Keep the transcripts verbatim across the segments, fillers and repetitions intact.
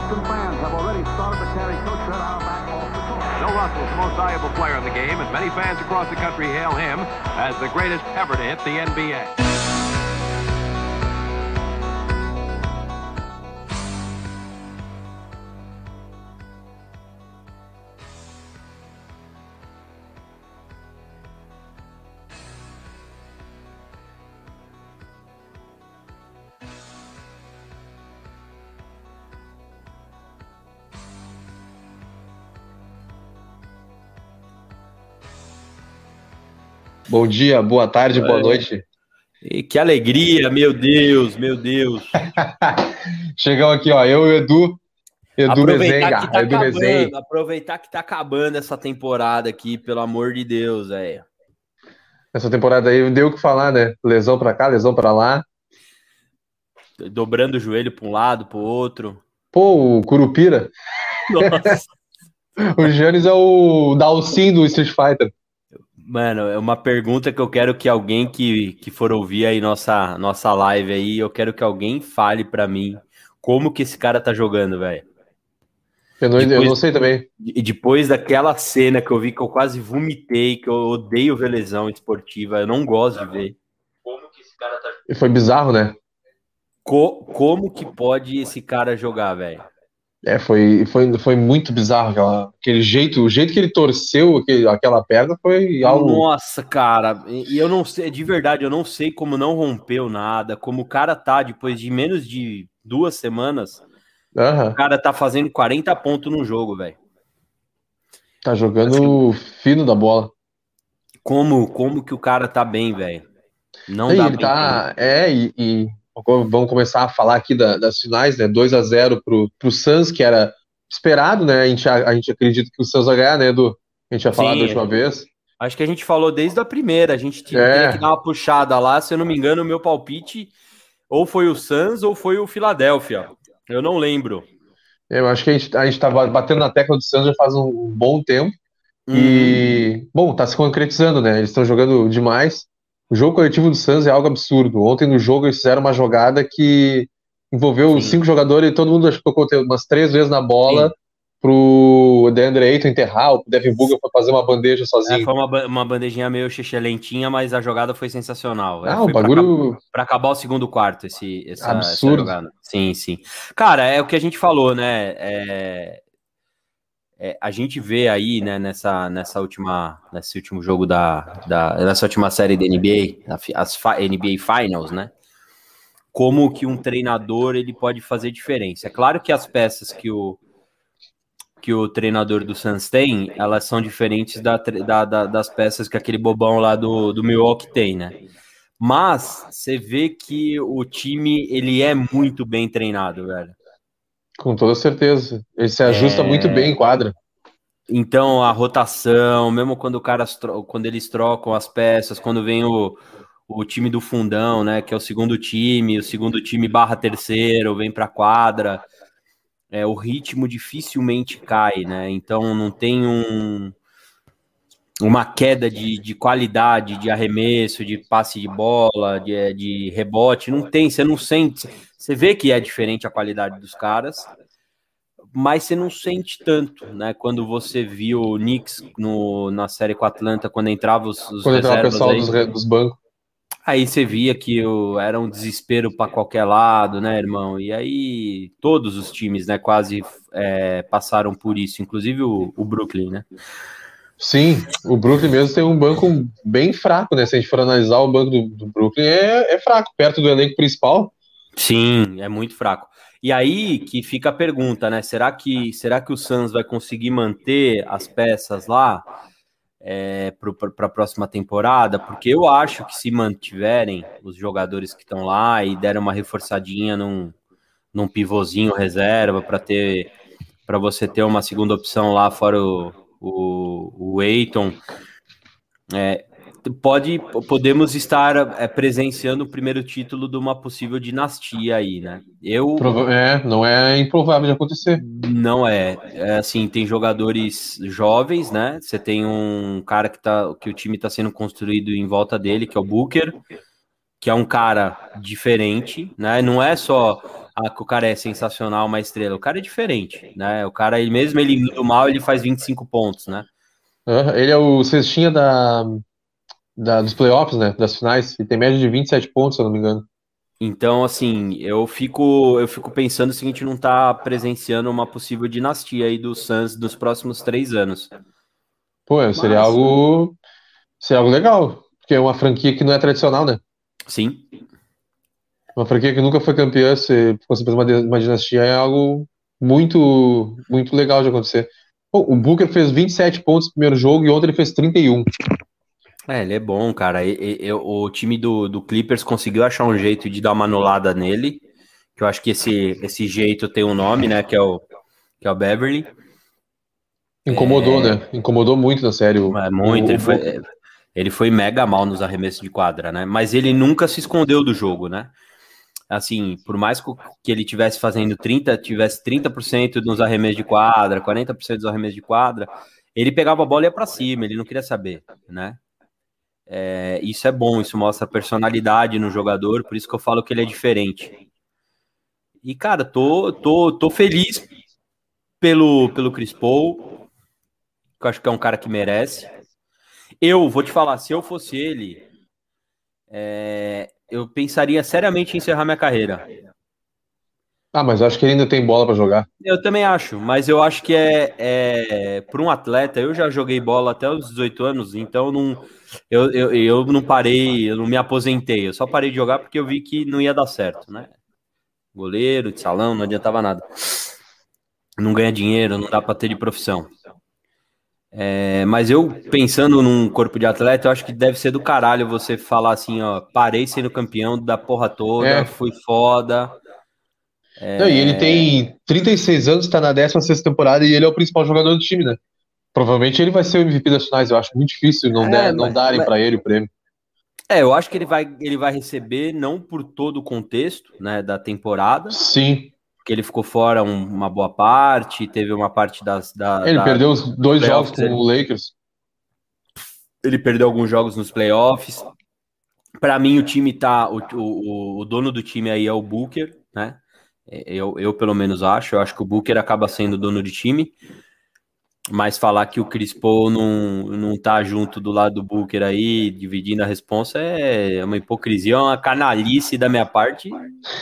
Boston fans have already started to carry Coach Red Auerbach off the court. Bill Russell is the most valuable player in the game, and many fans across the country hail him as the greatest ever to hit the N B A. Bom dia, boa tarde, boa noite. E que alegria, meu Deus, meu Deus. Chegamos aqui, ó, eu e o Edu, Edu aproveitar Mezenga, que tá Edu acabando, Mezenga. aproveitar que tá acabando essa temporada aqui, pelo amor de Deus, velho. Essa temporada aí deu o que falar, né? Lesão pra cá, lesão pra lá. Dobrando o joelho pra um lado, pro outro. Pô, o Curupira. Nossa. O Giannis é o Dalsin do Street Fighter. Mano, é uma pergunta que eu quero que alguém que, que for ouvir aí nossa, nossa live aí, eu quero que alguém fale pra mim como que esse cara tá jogando, velho. Eu, não, Depois- eu não sei também. E depois daquela cena que eu vi que eu quase vomitei, que eu odeio ver lesão esportiva, eu não gosto de ver. Como que esse cara tá E foi bizarro, né? Co- como que pode esse cara jogar, velho? É, foi, foi, foi muito bizarro aquela, aquele jeito, o jeito que ele torceu aquele, aquela perna foi algo. Nossa, cara, e e eu não sei, de verdade, eu não sei como não rompeu nada, como o cara tá, depois de menos de duas semanas, o Aham, cara tá fazendo quarenta pontos no jogo, velho. tá jogando fino da bola. Como, como que o cara tá bem, velho? Não E dá ele pra entender. tá. É, e, e vamos começar a falar aqui da- das finais, né? dois a zero pro, pro Suns, que era esperado, né? A gente, a, a gente acredita que o Suns vai ganhar, né, Edu? A gente tinha falado da Sim, última vez. acho que a gente falou desde a primeira, a gente te- É. teria que dar uma puxada lá, se eu não me engano, o meu palpite ou foi o Suns ou foi o Philadelphia. Eu não lembro. Eu acho que a gente, a gente tá batendo na tecla do Suns já faz um bom tempo. Uhum. E, bom, tá se concretizando, né? Eles estão jogando demais. O jogo coletivo do Suns é algo absurdo. Ontem no jogo eles fizeram uma jogada que envolveu Sim. cinco jogadores e todo mundo acho que tocou umas três vezes na bola Sim. pro DeAndre Ayton enterrar. O Devin Booker foi fazer uma bandeja É, sozinho. foi uma, ba- uma bandejinha meio lentinha, mas a jogada foi sensacional. É, Ah, foi o pra bagulho acab- pra acabar o segundo quarto, esse, essa, essa absurdo. jogada. Sim, sim. Cara, é o que a gente falou, né? É, é, a gente vê aí, né, nessa, nessa última, nesse último jogo da, da nessa última série da N B A, a fi- as fi- N B A Finals, né? Como que um treinador ele pode fazer diferença. É claro que as peças que o que o treinador do Suns tem, elas são diferentes da, tre- da- da- das peças que aquele bobão lá do, do Milwaukee tem, né? Mas você vê que o time ele é muito bem treinado, velho. Com toda certeza. Ele se ajusta muito bem em quadra. Então a rotação, mesmo quando o cara, quando eles trocam as peças, quando vem o, o time do fundão, né, que é o segundo time, o segundo time barra terceiro, vem pra quadra, é, o ritmo dificilmente cai, né? Então não tem um, uma queda de, de qualidade, de arremesso, de passe de bola, de, de rebote, não tem, você não sente, você vê que é diferente a qualidade dos caras, mas você não sente tanto, né? Quando você viu o Knicks no, na série com a Atlanta, quando entrava os, os Quando entrava o reservas pessoal aí, dos, re- dos bancos. aí você via que o, era um desespero para qualquer lado, né, irmão? E aí todos os times, né, quase é, passaram por isso, inclusive o, o Brooklyn, né? Sim, o Brooklyn mesmo tem um banco bem fraco, né? Se a gente for analisar o banco do, do Brooklyn, é, é fraco, perto do elenco principal. Sim, é muito fraco. E aí que fica a pergunta, né? Será que, será que o Suns vai conseguir manter as peças lá é, para a próxima temporada? Porque eu acho que se mantiverem os jogadores que estão lá e deram uma reforçadinha num, num pivôzinho reserva para ter para você ter uma segunda opção lá fora o, o, o Ayton, é, pode, podemos estar é, presenciando o primeiro título de uma possível dinastia aí, né? Eu Prova- É, não é improvável de acontecer. não é, é assim, tem jogadores jovens, né? Você tem um cara que tá, que o time está sendo construído em volta dele, que é o Booker, que é um cara diferente, né? Não é só ah, que o cara é sensacional, uma estrela. O cara é diferente, né? O cara, ele mesmo ele indo mal, ele faz vinte e cinco pontos, né? Aham, ele é o cestinha da, da, dos playoffs, né? Das finais. E tem média de vinte e sete pontos, se eu não me engano. Então, assim, eu fico, eu fico pensando se a gente não tá presenciando uma possível dinastia aí do Suns nos próximos três anos. Pô, seria Mas, algo, seria algo legal. Porque é uma franquia que não é tradicional, né? sim, Uma franquia que nunca foi campeã, se fosse fazer uma, di- uma dinastia, é algo muito, muito legal de acontecer. Pô, o Booker fez vinte e sete pontos no primeiro jogo e ontem ele fez trinta e um. é, ele é bom, cara. E- e- eu- o time do, do Clippers conseguiu achar um jeito de dar uma anulada nele, que eu acho que esse, esse jeito tem um nome, né? Que é o, que é o Beverly. Incomodou, né? Incomodou muito na série o, É muito, o, o ele foi, Booker. é, ele foi mega mal nos arremessos de quadra, né? Mas ele nunca se escondeu do jogo, né? Assim, por mais co- que ele tivesse fazendo trinta, tivesse trinta por cento nos arremessos de quadra, quarenta por cento dos arremessos de quadra, ele pegava a bola e ia pra cima, ele não queria saber, né? É, isso é bom, isso mostra personalidade no jogador, por isso que eu falo que ele é diferente. E, cara, tô, tô, tô feliz pelo, pelo Chris Paul, que eu acho que é um cara que merece. Eu vou te falar, se eu fosse ele, é, eu pensaria seriamente em encerrar minha carreira. Ah, mas eu acho que ele ainda tem bola pra jogar. Eu também acho, mas eu acho que é, é para um atleta. Eu já joguei bola até os dezoito anos, então não, eu, eu, eu não parei, eu não me aposentei. Eu só parei de jogar porque eu vi que não ia dar certo, né? Goleiro de salão, não adiantava nada. Não ganha dinheiro, não dá para ter de profissão. É, mas eu, pensando num corpo de atleta, eu acho que deve ser do caralho você falar assim, ó, parei sendo campeão da porra toda, É. fui foda. Não, e ele tem trinta e seis anos, tá na décima sexta temporada e ele é o principal jogador do time, né? Provavelmente ele vai ser o M V P das finais. Eu acho muito difícil não, É, der, não mas, darem mas- pra ele o prêmio. é, eu acho que ele vai, ele vai receber não por todo o contexto, né, da temporada, Sim. porque ele ficou fora um- uma boa parte, teve uma parte das, da, Ele da- perdeu os dois jogos playoffs, com o Lakers. ele perdeu alguns jogos nos playoffs. Para mim, o time tá. O, o, o dono do time aí é o Booker, né? Eu, eu, pelo menos, acho. Eu acho que o Booker acaba sendo dono de time. Mas falar que o Chris Paul não, não tá junto do lado do Booker aí, dividindo a responsa, é uma hipocrisia, é uma canalice da minha parte.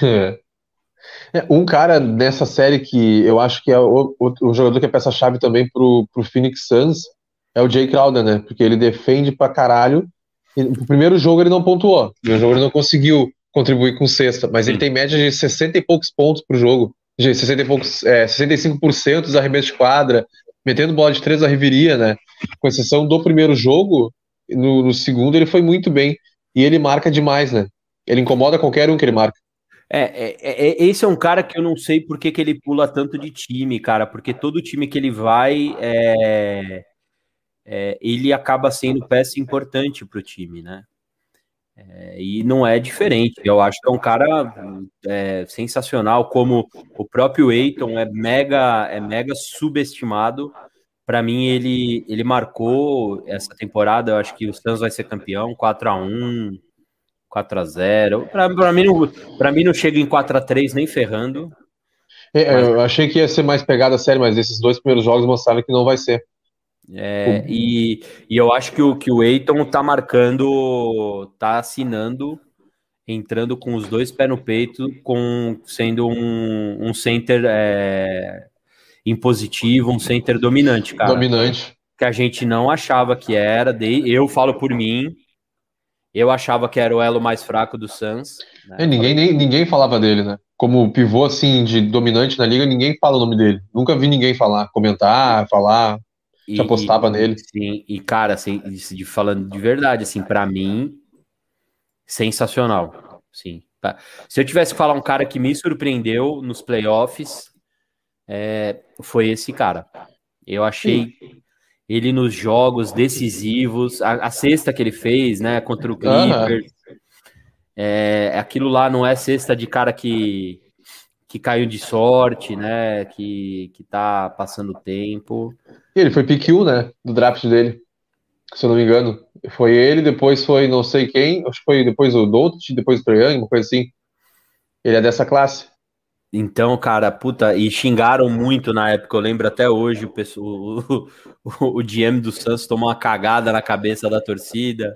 É, um cara dessa série que eu acho que é o, o, o jogador que é peça-chave também pro, pro Phoenix Suns é o Jay Crowder, né? Porque ele defende pra caralho. E no primeiro jogo ele não pontuou. No primeiro jogo ele não conseguiu contribuir com cesta, mas ele tem média de sessenta e poucos pontos pro jogo. De sessenta e poucos, é, sessenta e cinco por cento dos arremessos de quadra, metendo bola de três da riveria, né? Com exceção do primeiro jogo, no, no segundo ele foi muito bem. E ele marca demais, né? Ele incomoda qualquer um que ele marca. É, é, é, é- esse é um cara que eu não sei por que, que ele pula tanto de time, cara, porque todo time que ele vai, é, é, ele acaba sendo peça importante pro time, né? É, e não é diferente. Eu acho que é um cara é, sensacional, como o próprio Eiton é mega, é mega subestimado. Para mim, ele, ele marcou essa temporada. Eu acho que o Suns vai ser campeão, quatro a um, quatro a zero. Para mim, não, para mim, não chega em quatro a três nem ferrando. É, Mas eu achei que ia ser mais pegada a série, mas esses dois primeiros jogos mostraram que não vai ser. é, O- e, e eu acho que o, que o Eiton tá marcando, tá assinando, entrando com os dois pés no peito, com sendo um, um center é, impositivo, um center dominante, cara. Dominante. Que a gente não achava que era. De, eu falo por mim, eu achava que era o elo mais fraco do Suns. Né? É, ninguém, nem, ninguém falava dele, né? Como pivô, assim, de dominante na liga, ninguém fala o nome dele. Nunca vi ninguém falar, comentar, falar, que E, apostava nele. e, sim, e cara, assim, de, falando de verdade, assim, para mim, sensacional. Sim. Tá. Se eu tivesse que falar um cara que me surpreendeu nos playoffs, é, foi esse cara. Eu achei ele nos jogos decisivos, a, a cesta que ele fez, né, contra o Aham. Clippers, é, aquilo lá não é cesta de cara que, que caiu de sorte, né, que, que tá passando tempo. E ele foi pick um, né? Do draft dele, se eu não me engano. Foi ele, depois foi não sei quem, acho que foi depois o Doncic, depois o Trae Young, uma coisa assim. Ele é dessa classe. Então, cara, puta, e xingaram muito na época, eu lembro até hoje, o, pessoal, o, o, o G M do Santos tomou uma cagada na cabeça da torcida.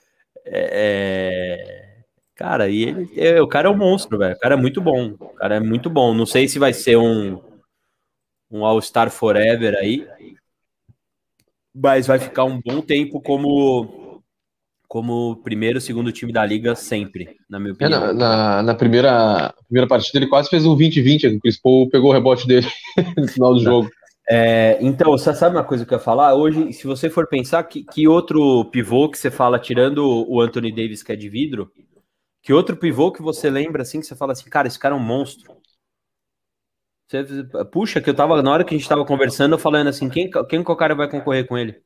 É, cara, e ele, é, o cara é um monstro, velho. O cara é muito bom. O cara é muito bom. Não sei se vai ser um, um All-Star Forever aí, mas vai ficar um bom tempo como, como primeiro, segundo time da liga sempre, na minha É, opinião. na, na, na primeira, primeira partida ele quase fez um vinte vinte, o Chris Paul pegou o rebote dele no final do jogo. É, então, você sabe uma coisa que eu ia falar? Hoje, se você for pensar, que, que outro pivô que você fala, tirando o Anthony Davis, que é de vidro, que outro pivô que você lembra, assim, que você fala assim, cara, esse cara é um monstro. Você, puxa, que eu tava, na hora que a gente tava conversando, eu falando assim, quem, quem que o cara vai concorrer com ele?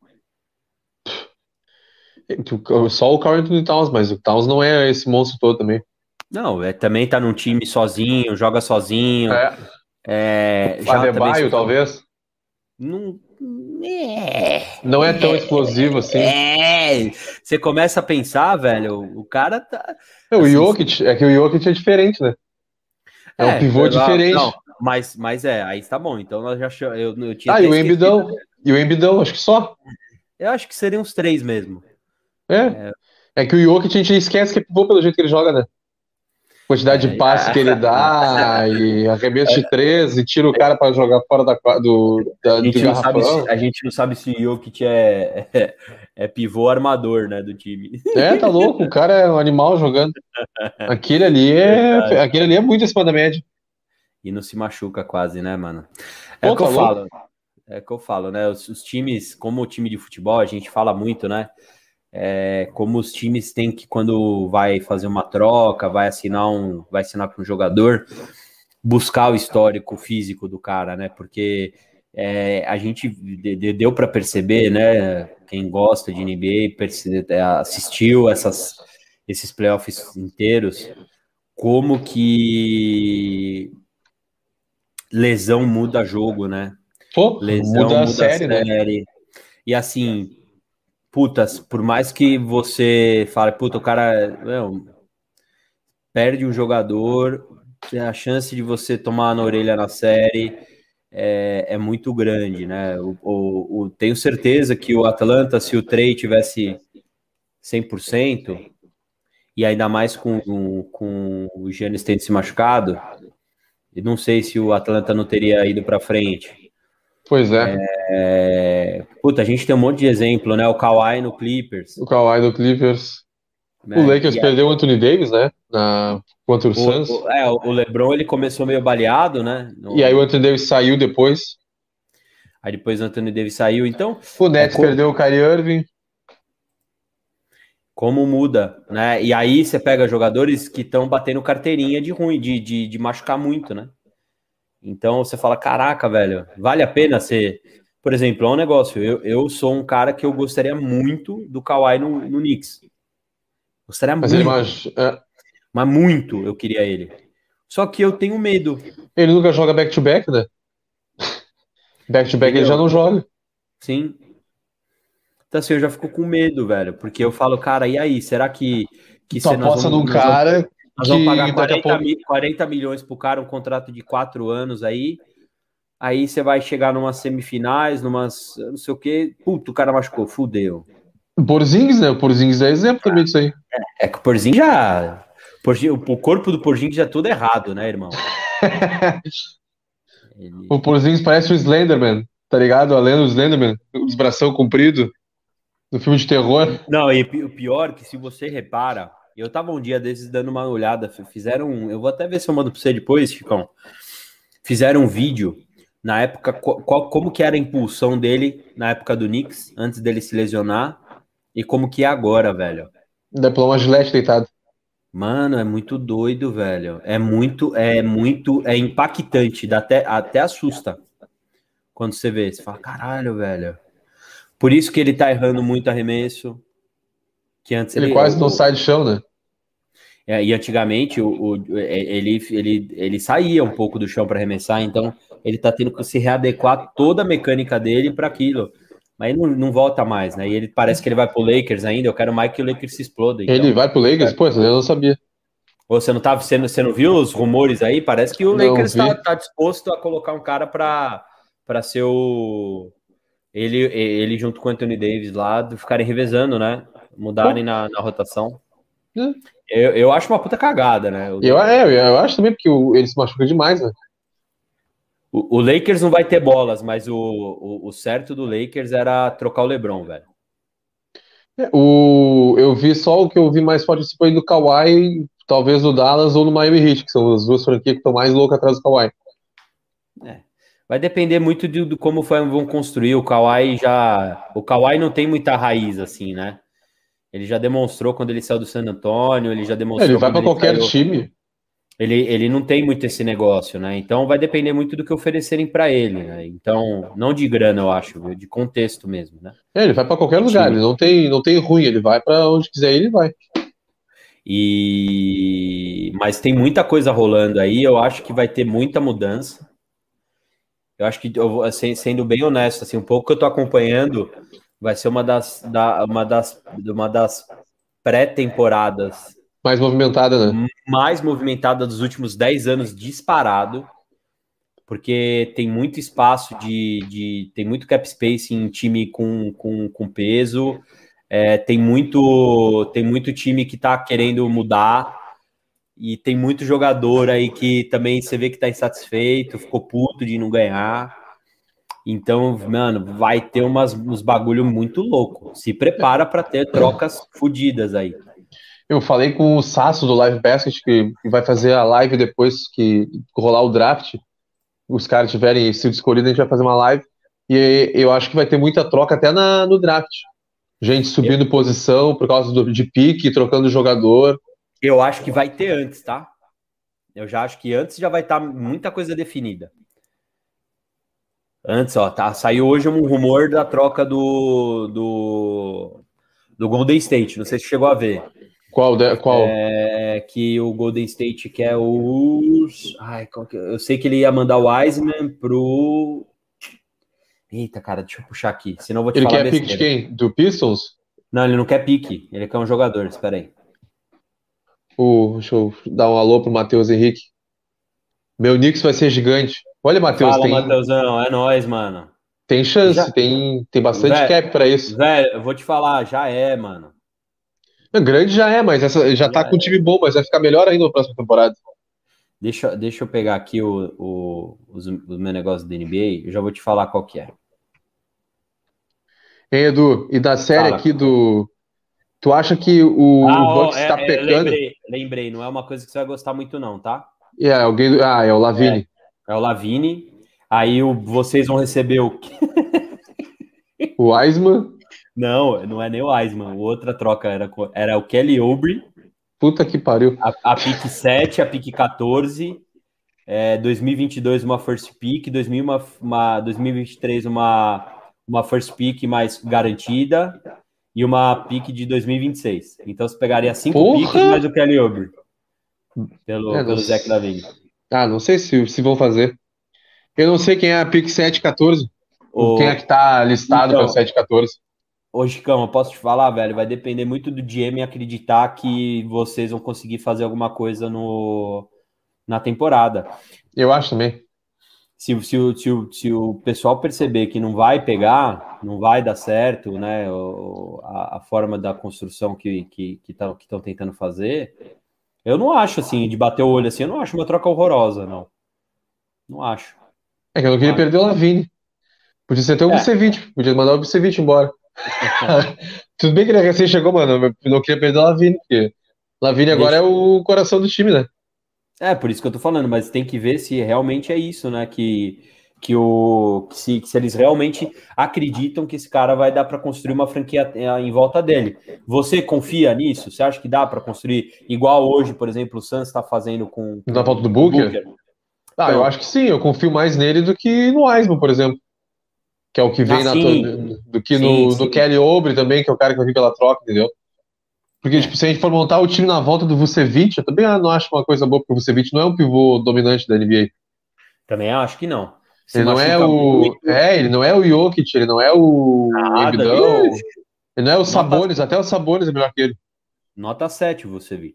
Só o Karl Anthony Towns, mas o Towns não é esse monstro todo também. Não, é, também tá num time sozinho, joga sozinho. É. É, O Adebayo, talvez. Não é, não é tão explosivo assim. É, você começa a pensar, velho, o cara tá... É, o assim, Jokic, é que o Jokic é diferente, né? É, é um pivô diferente. Não, mas, mas é, aí tá bom, então nós já... Eu, eu tinha ah, e o Embidão, e o Embidão, acho que só. Eu acho que seriam uns três mesmo. É, é, é que o Jokic a gente esquece que é pivô pelo jeito que ele joga, né? Quantidade é, de passe é, que ele dá, e arremesso de três, e tira o cara para jogar fora da, do, da, a gente do não sabe garrafão. se, a gente não sabe se o Jokic é, é, é pivô armador, né, do time. É, tá louco, o cara é um animal jogando. Aquele ali é, é aquele ali é muito acima da média. E não se machuca quase, né, mano? É o que tá eu louco. falo. É o que eu falo, né? Os, os times, como o time de futebol, a gente fala muito, né? É, como os times têm que, quando vai fazer uma troca, vai assinar um, vai assinar com um jogador, buscar o histórico físico do cara, né? Porque é, a gente de, de, deu para perceber, né? Quem gosta de N B A percebe, assistiu essas, esses playoffs inteiros, como que lesão muda jogo, né? Pô, lesão muda a muda série, a série. Né? E assim, putas, por mais que você fale, puta, o cara não, perde um jogador, a chance de você tomar na orelha na série é, é muito grande, né? O, o, o, tenho certeza que o Atlanta, se o Trey tivesse cem por cento, e ainda mais com, com, com o Giannis tendo se machucado, e não sei se o Atlanta não teria ido para frente. Pois é. é. Puta, a gente tem um monte de exemplo, né? O Kawhi no Clippers. O Kawhi no Clippers. É. O Lakers perdeu o Anthony Davis, né? Na, contra o, o Suns. O, é, o LeBron, ele começou meio baleado, né? No... E aí o Anthony Davis saiu depois. Aí depois o Anthony Davis saiu, então... O Nets é como... perdeu o Kyrie Irving. Como muda, né? E aí você pega jogadores que estão batendo carteirinha de ruim, de, de, de machucar muito, né? Então você fala, caraca, velho, vale a pena ser... Por exemplo, é um negócio, eu, eu sou um cara que eu gostaria muito do Kawhi no, no Knicks. Gostaria mas muito. Ele mais, é... Mas muito eu queria ele. Só que eu tenho medo. Ele nunca joga back-to-back, né? Back-to-back ele já não joga. Sim. Então assim, eu já fico com medo, velho. Porque eu falo, cara, e aí? Será que... que tu aposta num cara... Vamos... Nós vamos pagar quarenta, pouco... mil, quarenta milhões pro cara, um contrato de quatro anos aí. Aí você vai chegar numas semifinais, numas não sei o quê. Puta, o cara machucou, fudeu. O Porzingis, né? O Porzingis é exemplo também disso aí. É, é que o Porzingis já... O corpo do Porzingis já é tudo errado, né, irmão? Ele... O Porzingis parece o Slenderman, tá ligado? A lenda do Slenderman, o desbração comprido, no filme de terror. Não, e o pior é que se você repara... Eu tava um dia desses dando uma olhada, fizeram um, eu vou até ver se eu mando pra você depois, Chicão. Fizeram um vídeo, na época, qual, como que era a impulsão dele na época do Knicks, antes dele se lesionar, e como que é agora, velho. Diploma Gillette deitado. Mano, é muito doido, velho. É muito, é muito, é impactante, dá até, até assusta quando você vê. Você fala, caralho, velho. Por isso que ele tá errando muito arremesso. Que antes ele, ele quase o, não sai do chão, né? É, e antigamente o, o, ele, ele, ele saía um pouco do chão para arremessar, então ele tá tendo que se readequar toda a mecânica dele para aquilo. Mas ele não, não volta mais, né? E ele parece que ele vai pro Lakers ainda. Eu quero mais que o Lakers se exploda. Então, ele vai pro Lakers? é, Pô, eu não sabia. Ou você não tá, você não, você não viu os rumores aí? Parece que o Não Lakers vi. tá, tá disposto a colocar um cara para para ser o ele, ele junto com o Anthony Davis lá, ficarem revezando, né? Mudarem na, na rotação. É. Eu, eu acho uma puta cagada, né? O, Eu, é, eu acho também, porque o- ele se machuca demais, né? o, o Lakers não vai ter bolas, mas o, o, o certo do Lakers era trocar o LeBron, velho. É, O, eu vi só o que eu vi mais forte assim, foi do Kawhi, talvez no Dallas ou no Miami Heat, que são as duas franquias que estão mais loucas atrás do Kawhi. É. Vai depender muito de, de como foi- vão construir. O Kawhi já. O Kawhi não tem muita raiz, assim, né? Ele já demonstrou quando ele saiu do San Antonio, ele já É, demonstrou ele vai quando pra ele qualquer saiu. time. Ele, ele não tem muito esse negócio, né? Então vai depender muito do que oferecerem para ele, né? Então, não de grana, eu acho, viu? De contexto mesmo, né? É, ele vai pra qualquer De lugar, time. ele não tem, não tem ruim, ele vai pra onde quiser, ele vai. E mas tem muita coisa rolando aí, eu acho que vai ter muita mudança. Eu acho que, eu vou, assim, sendo bem honesto, assim, um pouco que eu tô acompanhando, vai ser uma das, da, uma das, uma das pré-temporadas Mais movimentada, né? mais movimentadas dos últimos dez anos disparado, porque tem muito espaço de, de tem muito cap space em time com, com, com peso, é, tem muito tem muito time que tá querendo mudar e tem muito jogador aí que também você vê que tá insatisfeito, ficou puto de não ganhar. Então, mano, vai ter umas, uns bagulho muito louco. Se prepara para ter trocas fodidas aí. Eu falei com o Sasso do Live Basket, que, que vai fazer a live depois que rolar o draft. Os caras tiverem sido escolhidos, a gente vai fazer uma live. E eu acho que vai ter muita troca até na, no draft. Gente subindo posição por causa do, de pique, trocando jogador. Eu acho que vai ter antes, tá? Eu já acho que antes já vai estar muita coisa definida. Antes, ó, tá, saiu hoje um rumor da troca do, do, do Golden State. Não sei se chegou a ver. Qual? De, qual? É, que o Golden State quer os. Ai, qual que... Eu sei que ele ia mandar o Wiseman pro. Eita, cara, deixa eu puxar aqui. Senão eu vou te Ele falar quer pique de quem? Do Pistons? Não, ele não quer pique. Ele quer um jogador. Espera aí. O, deixa eu dar um alô pro Matheus Henrique. Meu Knicks vai ser gigante. Olha, Matheus, Fala, tem, Matheusão. É nóis, mano. tem chance, Já... tem, tem bastante Velho, cap pra isso. velho, eu vou te falar, já é, mano. Grande já é, mas essa, já tá Já com um time bom, mas vai ficar melhor ainda na próxima temporada. Deixa, deixa eu pegar aqui o, o, os, os meus negócios da N B A. Eu já vou te falar qual que é. Hein, Edu? E da série Fala. aqui do. Tu acha que o, Ah, o ó, Bucks é, tá é, pecando? lembrei, lembrei. Não é uma coisa que você vai gostar muito, não, tá? É, alguém. do- Ah, é o Lavine. É o Lavine. Aí o, vocês vão receber o. O Wiseman. Não, não é nem o Wiseman. O outra troca era, co- era o Kelly Oubre, Puta que pariu. a, a pick sete, a pick quatorze, é, dois mil e vinte e dois uma first pick, dois mil, uma, uma, dois mil e vinte e três uma, uma first pick mais garantida e uma pick de dois mil e vinte e seis. Então você pegaria cinco Porra! picks mais o Kelly Oubre pelo, É, não pelo sei. Zach Lavine. Ah, não sei se, se vão fazer. Eu não sei quem é a pick sete quatorze. O- Quem é que tá listado Então, para sete quatorze. Ô, Chicão, eu posso te falar, velho, vai depender muito do G M acreditar que vocês vão conseguir fazer alguma coisa no, na temporada. Eu acho também. Se, se, o- se, o- se o pessoal perceber que não vai pegar, não vai dar certo, né, o- a, a forma da construção que que que estão que estão tentando fazer, eu não acho, assim, de bater o olho assim, eu não acho uma troca horrorosa, não. Não acho. É que eu não queria Ah. perder o Lavine. Podia ser até o É. Vucevic. Podia mandar o Vucevic embora. Tudo bem que ele recém chegou, mano. Eu não queria perder o Lavine, porque Lavine agora Deixa- é o coração do time, né? É, por isso que eu tô falando, mas tem que ver se realmente é isso, né? Que, que, o, que, se, que se eles realmente acreditam que esse cara vai dar para construir uma franquia eh, em volta dele. Você confia nisso? Você acha que dá para construir igual hoje, por exemplo, o Suns está fazendo com, com Na volta do o Booker? Ah, eu Então- acho que sim. Eu confio mais nele do que no Wiseman, por exemplo. Que é o que vem Ah, na sim. to- do que Sim, no, sim. no Kelly Oubre também, que é o cara que vai vir pela troca, entendeu? Porque, É. tipo, se a gente for montar o time na volta do Vucevic, eu também não acho uma coisa boa, porque o Vucevic não é um pivô dominante da N B A. Também acho que não. Se Ele não é machuca o. muito, É, ele não é o Jokic, ele não é o Nada, Embiidão, vixe. ele não é o Nota- Sabonis, até o Sabonis é melhor que ele. nota sete, o Vucevic.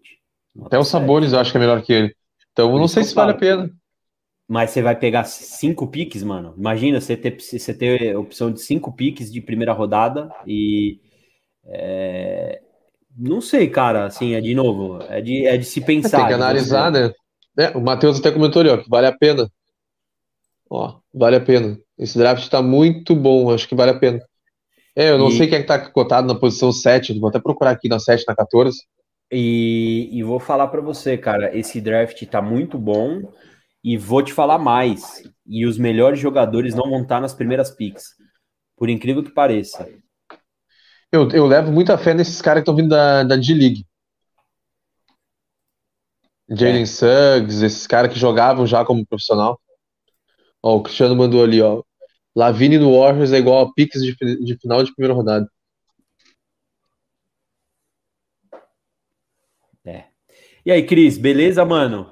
Até o Sabonis eu acho que é melhor que ele. Então eu não sei se vale a pena. Mas você vai pegar cinco piques, mano. Imagina você ter, você ter a opção de cinco piques de primeira rodada e... É... Não sei, cara, assim, é de novo, é de, é de se pensar. Tem que analisar, né? É, o Matheus até comentou ali, ó, que vale a pena. Ó, vale a pena. Esse draft tá muito bom, acho que vale a pena. É, eu não e, sei quem é que tá cotado na posição sete, vou até procurar aqui na sete, na quatorze. E, e vou falar pra você, cara, esse draft tá muito bom e vou te falar mais. E os melhores jogadores não vão estar nas primeiras picks, por incrível que pareça. Eu, eu levo muita fé nesses caras que estão vindo da, da G-League. Jalen É. Suggs, esses caras que jogavam já como profissional. Ó, o Cristiano mandou ali, ó. Lavine no Warriors é igual a picks de, de final de primeira rodada. É. E aí, Cris, beleza, mano?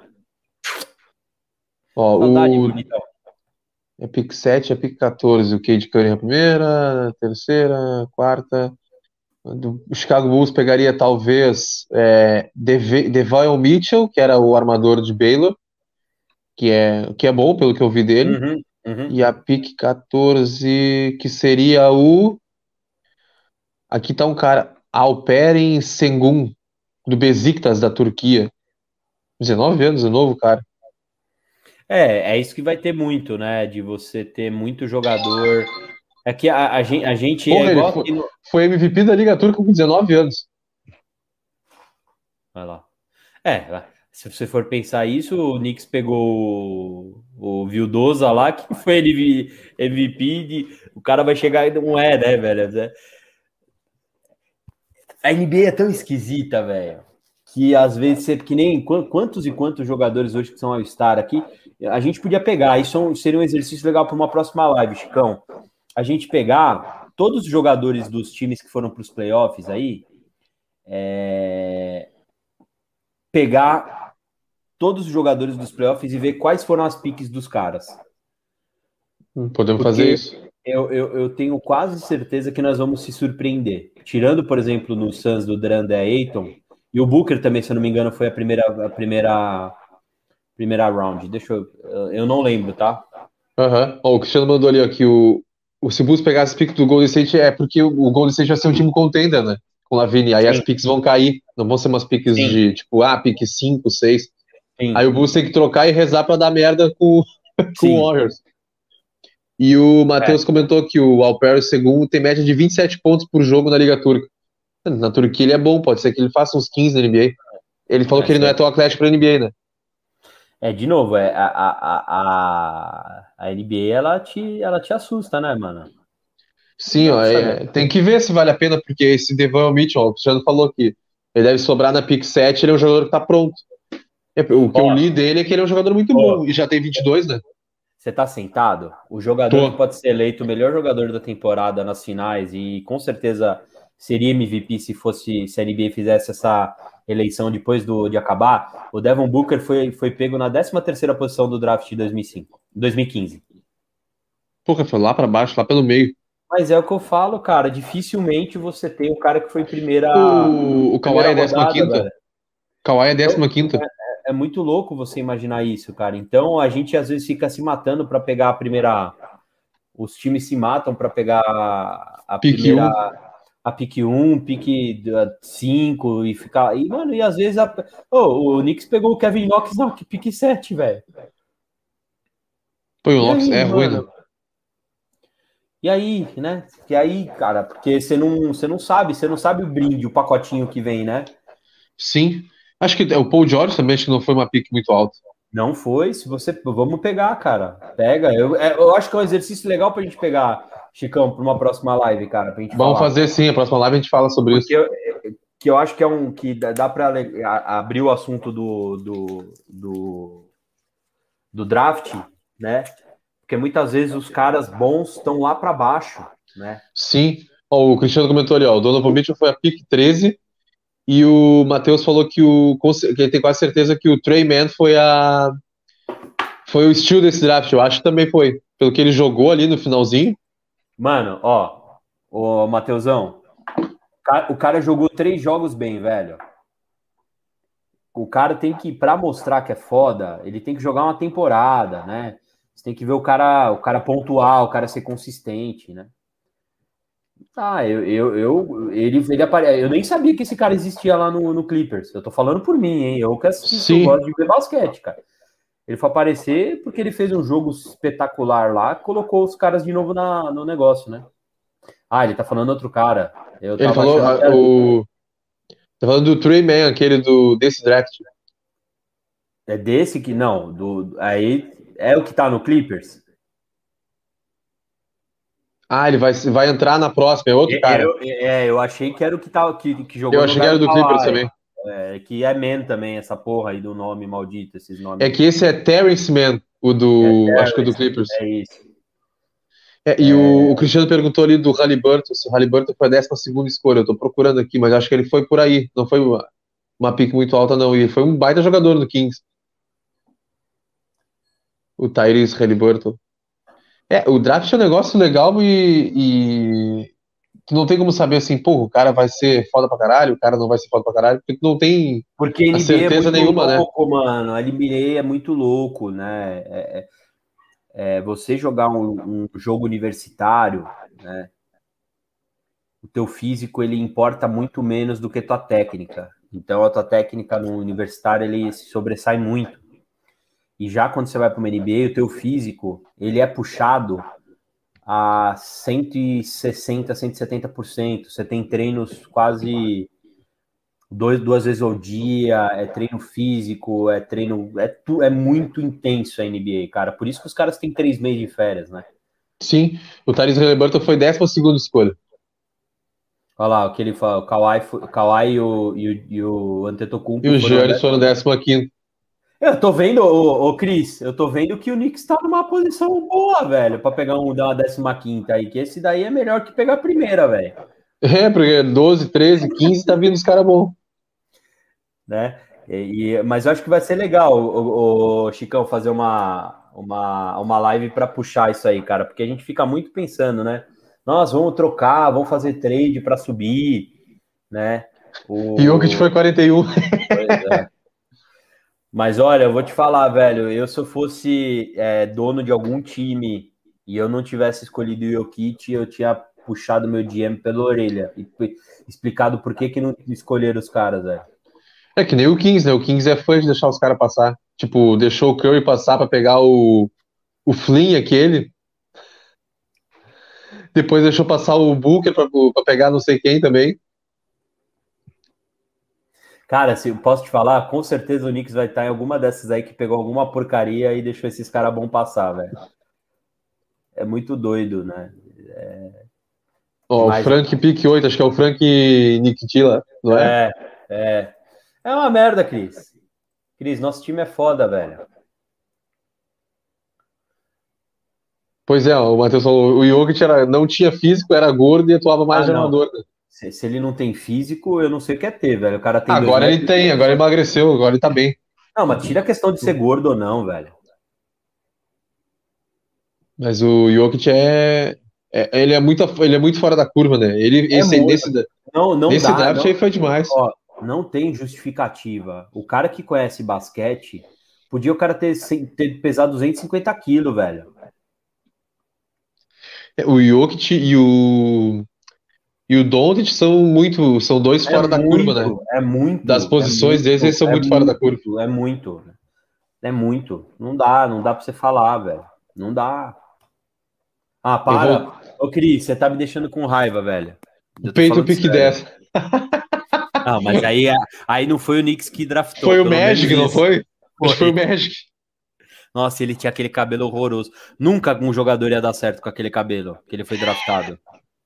Ó, Saudade, o... bonitão. É pick sete, é pick quatorze. O Cade Curry na primeira, terceira, quarta. O Chicago Bulls pegaria talvez é, Dev- Devon Mitchell, que era o armador de Baylor, que é, que é bom pelo que eu vi dele. Uhum, uhum. E a pick quatorze, que seria o. Aqui tá um cara, Alperen Sengun, do Besiktas, da Turquia. dezenove anos, de novo, cara. É, é isso que vai ter muito, né? De você ter muito jogador. É que a, a gente, a gente Porra, é ele igual foi, aqui no... foi M V P da Liga Turca com dezenove anos. Vai lá. É, se você for pensar isso, o Knicks pegou o, o Vildosa lá, que foi ele M V P de... O cara vai chegar e não é, né, velho? A N B A é tão esquisita, velho, que às vezes, você, que nem quantos e quantos jogadores hoje que são All-Star aqui, a gente podia pegar, isso seria um exercício legal para uma próxima live, Chicão. A gente pegar todos os jogadores dos times que foram para os playoffs aí, é... pegar todos os jogadores dos playoffs e ver quais foram as piques dos caras. Podemos Porque fazer isso. Eu, eu, eu tenho quase certeza que nós vamos se surpreender. Tirando, por exemplo, no Suns do De'Aaron Ayton, e o Booker também, se eu não me engano, foi a primeira, a primeira, primeira round. Deixa eu. Eu não lembro, tá? Aham. Ó, o Cristiano mandou ali ó, que o, o se o Bulls pegar as picks do Golden State é porque o, o Golden State vai ser um time contender, né? Com o Lavine. Aí Sim. as picks vão cair. Não vão ser umas picks Sim. de tipo, ah, pick cinco, seis. Sim. Aí o Bulls tem que trocar e rezar pra dar merda com, com Sim. o Warriors. E o Matheus É. comentou que o Alperen Sengun tem média de vinte e sete pontos por jogo na Liga Turca. Na Turquia ele é bom, pode ser que ele faça uns quinze na N B A. Ele falou É, que ele não é tão atlético pra N B A, né? É, de novo, é, a, a, a, a N B A ela te, ela te assusta, né, mano? Sim, ó, é, tem que ver se vale a pena, porque esse Devon Mitchell, ó, o Cristiano falou que ele deve sobrar na pick sete, ele é um jogador que tá pronto. É, o que Ó, eu li dele é que ele é um jogador muito ó. bom, e já tem vinte e dois, né? Você tá sentado? O jogador Tô. que pode ser eleito o melhor jogador da temporada nas finais e com certeza seria M V P se fosse se a N B A fizesse essa eleição depois do, de acabar. O Devin Booker foi, foi pego na décima terceira posição do draft de dois mil e cinco, dois mil e quinze. Porra, foi lá pra baixo, lá pelo meio. Mas é o que eu falo, cara. Dificilmente você tem o cara que foi primeira. O, o Kawhi é primeira décima quinta. rodada, velho. Kawhi é décima quinta. É muito louco você imaginar isso, cara. Então a gente às vezes fica se matando para pegar a primeira. Os times se matam para pegar a Pique primeira. um. A pique um, pique cinco e ficar. E, mano, e às vezes. A... Oh, o Knicks pegou o Kevin Knox, não, que pique sete, velho. Foi o E Knox, aí, é ruim, né? mano? E aí, né? E aí, cara, porque você não, você não sabe, você não sabe o brinde, o pacotinho que vem, né? Sim. Acho que o Paul George também acho que não foi uma pique muito alta. Não foi, se você. Vamos pegar, cara. Pega. Eu, eu acho que é um exercício legal pra gente pegar, Chicão, para uma próxima live, cara. Pra gente Vamos falar. fazer sim, a próxima live a gente fala sobre Porque isso. eu, que eu acho que é um. Que dá pra abrir o assunto do, do, do, do draft, né? Porque muitas vezes os caras bons estão lá pra baixo, né? Sim. Ó, o Cristiano comentou ali, ó, o Donovan Mitchell foi a pick treze e o Matheus falou que, o, que ele tem quase certeza que o Trey Mann foi a foi o steal desse draft, eu acho que também foi, pelo que ele jogou ali no finalzinho. Mano, ó, o Matheusão, o cara jogou três jogos bem, velho. o cara tem que, para mostrar que é foda, ele tem que jogar uma temporada, né? Você tem que ver o cara, o cara pontuar, o cara ser consistente, né? Ah, eu, eu, eu, ele, ele apare... eu nem sabia que esse cara existia lá no, no Clippers. Eu tô falando por mim, hein? Eu que assisto, eu gosto de ver basquete, cara. Ele foi aparecer porque ele fez um jogo espetacular lá, colocou os caras de novo na, no negócio, né? Ah, ele tá falando outro cara. Eu ele falou a, o... Tá falando do Trey Man, aquele do, desse draft. É desse que, não, do, aí é o que tá no Clippers? Ah, ele vai, vai entrar na próxima, é outro é, cara. Eu, é, eu achei que era o que, tá, que, que jogou Eu achei que era do Clippers também. É, que é Man também, essa porra aí do nome maldito, esses nomes. É que esse é Terrence Mann, o do. É, acho que é do Clippers. É isso. É, e é... O, o Cristiano perguntou ali do Haliburton, se o Haliburton foi a décima segunda escolha. Eu tô procurando aqui, mas acho que ele foi por aí. Não foi uma, uma pique muito alta, não. E foi um baita jogador no Kings. O Tyrese Haliburton. É, o draft é um negócio legal e, e tu não tem como saber assim, pô, o cara vai ser foda pra caralho, o cara não vai ser foda pra caralho, porque tu não tem porque a N B A certeza é muito nenhuma, louco, né? Mano, a N B A é muito louco, né? É, é, você jogar um, um jogo universitário, né? O teu físico ele importa muito menos do que tua técnica. Então a tua técnica no universitário ele se sobressai muito. E já quando você vai para uma N B A, o teu físico ele é puxado a cento e sessenta, cento e setenta por cento. Você tem treinos quase dois, duas vezes ao dia, é treino físico, é treino. É, tu, é muito intenso a N B A, cara. Por isso que os caras têm três meses de férias, né? Sim, o Tyrese Haliburton foi décima segunda escolha. Olha lá, o que ele fala, o Kawhi, o Kawhi e o, e o, e o Antetokounmpo. E o Giannis foram décima quinta. Eu tô vendo, ô, ô Cris, eu tô vendo que o Knicks tá numa posição boa, velho, pra pegar um, dar uma décima quinta aí, que esse daí é melhor que pegar a primeira, velho. É, porque doze, treze, quinze tá vindo os caras bons. Né? E, e, mas eu acho que vai ser legal, o, o Chicão, fazer uma, uma, uma live pra puxar isso aí, cara, porque a gente fica muito pensando, né? Nós vamos trocar, vamos fazer trade pra subir, né? O Jokic foi quarenta e um. Pois é. Mas olha, eu vou te falar, velho, eu se eu fosse é, dono de algum time e eu não tivesse escolhido o Jokic, eu tinha puxado meu G M pela orelha e explicado por que que não escolheram os caras, velho. É que nem o Kings, né? O Kings é fã de deixar os caras passar. Tipo, deixou o Curry passar pra pegar o, o Flynn, aquele. Depois deixou passar o Booker pra, pra pegar não sei quem também. Cara, se eu posso te falar, com certeza o Knicks vai estar em alguma dessas aí que pegou alguma porcaria e deixou esses caras bons passar, velho. É muito doido, né? É... Ó, Mas... o Frank Pick oito, acho que é o Frank Nikitila, não é? É, é. É uma merda, Cris. Cris, nosso time é foda, velho. Pois é, o Matheus falou, o Jokic era, não tinha físico, era gordo e atuava mais de ah, armador. Né? Se, se ele não tem físico, eu não sei o que é ter, velho. O cara tem Agora ele tem, de... agora ele emagreceu, agora ele tá bem. Não, mas tira a questão de ser gordo ou não, velho. Mas o Jokic é, é, ele é muito, ele é muito fora da curva, né? Ele, é esse, muito... nesse, não, não nesse dá, draft não... aí foi demais. Ó, não tem justificativa. O cara que conhece basquete, podia o cara ter, ter pesado duzentos e cinquenta quilos, velho. O Jokic e o e o Doncic são muito, são dois é fora muito, da curva, né? É muito. Das posições é deles, eles são é muito, muito fora da curva. É muito. É muito. Não dá, não dá pra você falar, velho. Não dá. Ah, para. Vou... Ô, Cris, você tá me deixando com raiva, velho. O peito pique dez. Ah, mas aí, aí não foi o Knicks que draftou. Foi o Magic, não foi? foi? Acho que foi o Magic. Nossa, ele tinha aquele cabelo horroroso. Nunca um jogador ia dar certo com aquele cabelo que ele foi draftado.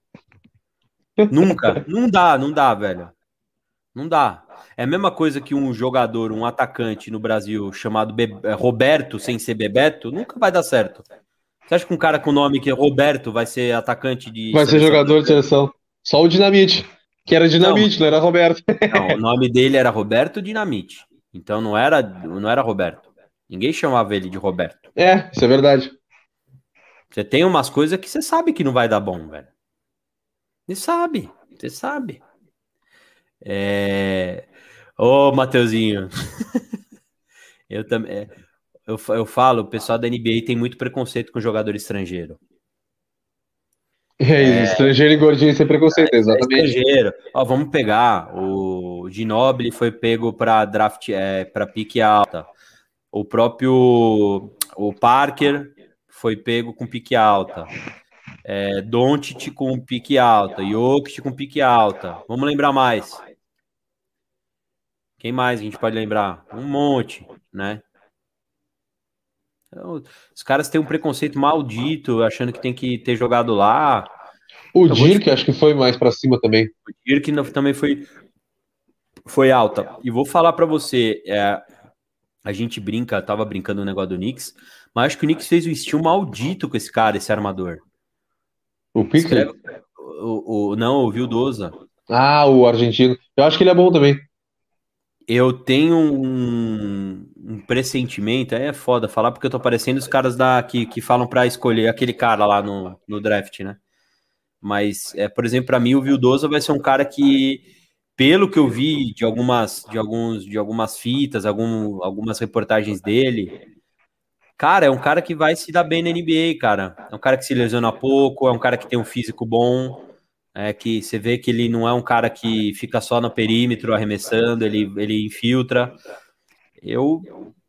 Nunca. Não dá, não dá, velho. Não dá. É a mesma coisa que um jogador, um atacante no Brasil chamado Be- Roberto, sem ser Bebeto, nunca vai dar certo. Você acha que um cara com nome que é Roberto vai ser atacante de Vai ser jogador de seleção. Só o Dinamite, que era Dinamite, não, não era Roberto. Não, o nome dele era Roberto Dinamite. Então não era, não era Roberto. Ninguém chamava ele de Roberto. É, isso é verdade. Você tem umas coisas que você sabe que não vai dar bom, velho. Você sabe, você sabe. É... Ô, Mateuzinho. Eu também. Eu, eu falo, o pessoal da N B A tem muito preconceito com jogador estrangeiro. É, é... estrangeiro e gordinho sem preconceito, é, exatamente. É estrangeiro. Ó, vamos pegar. O Ginobili foi pego para draft, é, para pique alta. O próprio o Parker foi pego com pique alta. É, Doncic com pique alta. Jokic com pique alta. Vamos lembrar mais. Quem mais a gente pode lembrar? Um monte, né? Então, os caras têm um preconceito maldito, achando que tem que ter jogado lá. O Dirk, te... acho que foi mais para cima também. O Dirk também foi, foi alta. E vou falar para você, é, a gente brinca, tava brincando no negócio do Knicks, mas acho que o Knicks fez um estilo maldito com esse cara, esse armador. O Pickle? O, o, não, o Vildoza. Ah, o argentino. Eu acho que ele é bom também. Eu tenho um, um pressentimento, aí é foda falar, porque eu tô parecendo os caras da, que, que falam pra escolher aquele cara lá no, no draft, né? Mas, é, por exemplo, pra mim o Vildoza vai ser um cara que, pelo que eu vi de algumas, de alguns, de algumas fitas, algum, algumas reportagens dele, cara, é um cara que vai se dar bem na N B A, cara. É um cara que se lesiona pouco, é um cara que tem um físico bom. É que você vê que ele não é um cara que fica só no perímetro arremessando, ele, ele infiltra. Eu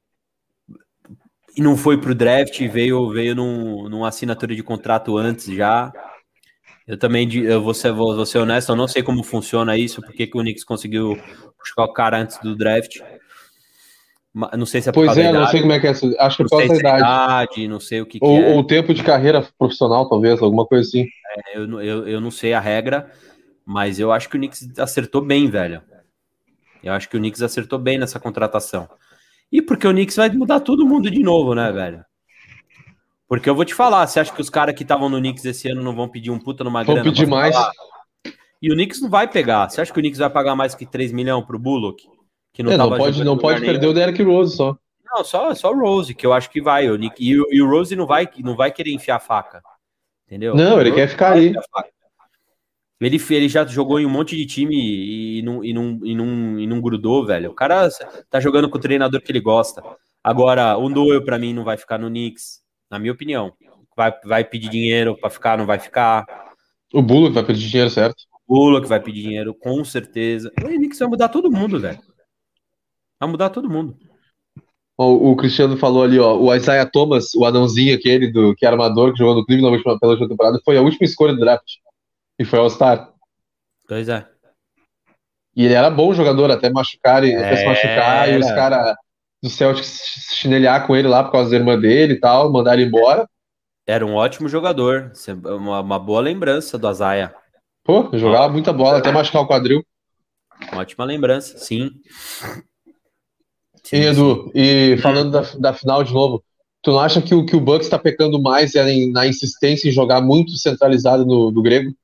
e não foi pro draft, veio veio num, numa assinatura de contrato antes já. Eu também eu vou ser, vou, vou ser honesto, eu não sei como funciona isso, porque que o Knicks conseguiu puxar o cara antes do draft. Não sei se é por pois causa é, da idade, não sei como é que é. Acho que é por causa da idade. idade. Não sei o que, ou, que é. Ou o tempo de carreira profissional, talvez, alguma coisa assim. É, eu, eu, eu não sei a regra, mas eu acho que o Knicks acertou bem, velho. Eu acho que o Knicks acertou bem nessa contratação. E porque o Knicks vai mudar todo mundo de novo, né, velho? Porque eu vou te falar, você acha que os caras que estavam no Knicks esse ano não vão pedir um puta numa vão grana? Vão pedir mais. Lá? E o Knicks não vai pegar. Você acha que o Knicks vai pagar mais que três milhões pro Bullock? Que não, é, não pode, não pode perder nenhum. O Derrick Rose só. Não, só, só o Rose, que eu acho que vai. O Nick, e, e o Rose não vai, não vai querer enfiar a faca. Entendeu? Não, ele quer ficar aí. Ele, ele já jogou em um monte de time e, e, não, e, não, e, não, e não grudou, velho. O cara tá jogando com o treinador que ele gosta. Agora, o Noel, pra mim, não vai ficar no Knicks, na minha opinião. Vai, vai pedir dinheiro pra ficar, não vai ficar. O Bullock vai pedir dinheiro, certo? O Bullock vai pedir dinheiro, com certeza. O Knicks vai mudar todo mundo, velho. Vai mudar todo mundo. O, o Cristiano falou ali, ó, o Isaiah Thomas, o anãozinho aquele, do, que é armador, que jogou no Cleveland na última, pela última temporada, foi a última escolha do draft. E foi All-Star. Pois é. E ele era bom jogador, até machucar, é, até se machucar, e os caras do Celtics chinelhar com ele lá por causa da irmã dele e tal, mandar ele embora. Era um ótimo jogador, uma, uma boa lembrança do Isaiah. Pô, jogava muita bola, até machucar o quadril. Uma ótima lembrança, sim. Sim, e Edu, sim. E falando da, da final de novo, tu não acha que o, que o Bucks tá pecando mais é em, na insistência em jogar muito centralizado no, no grego?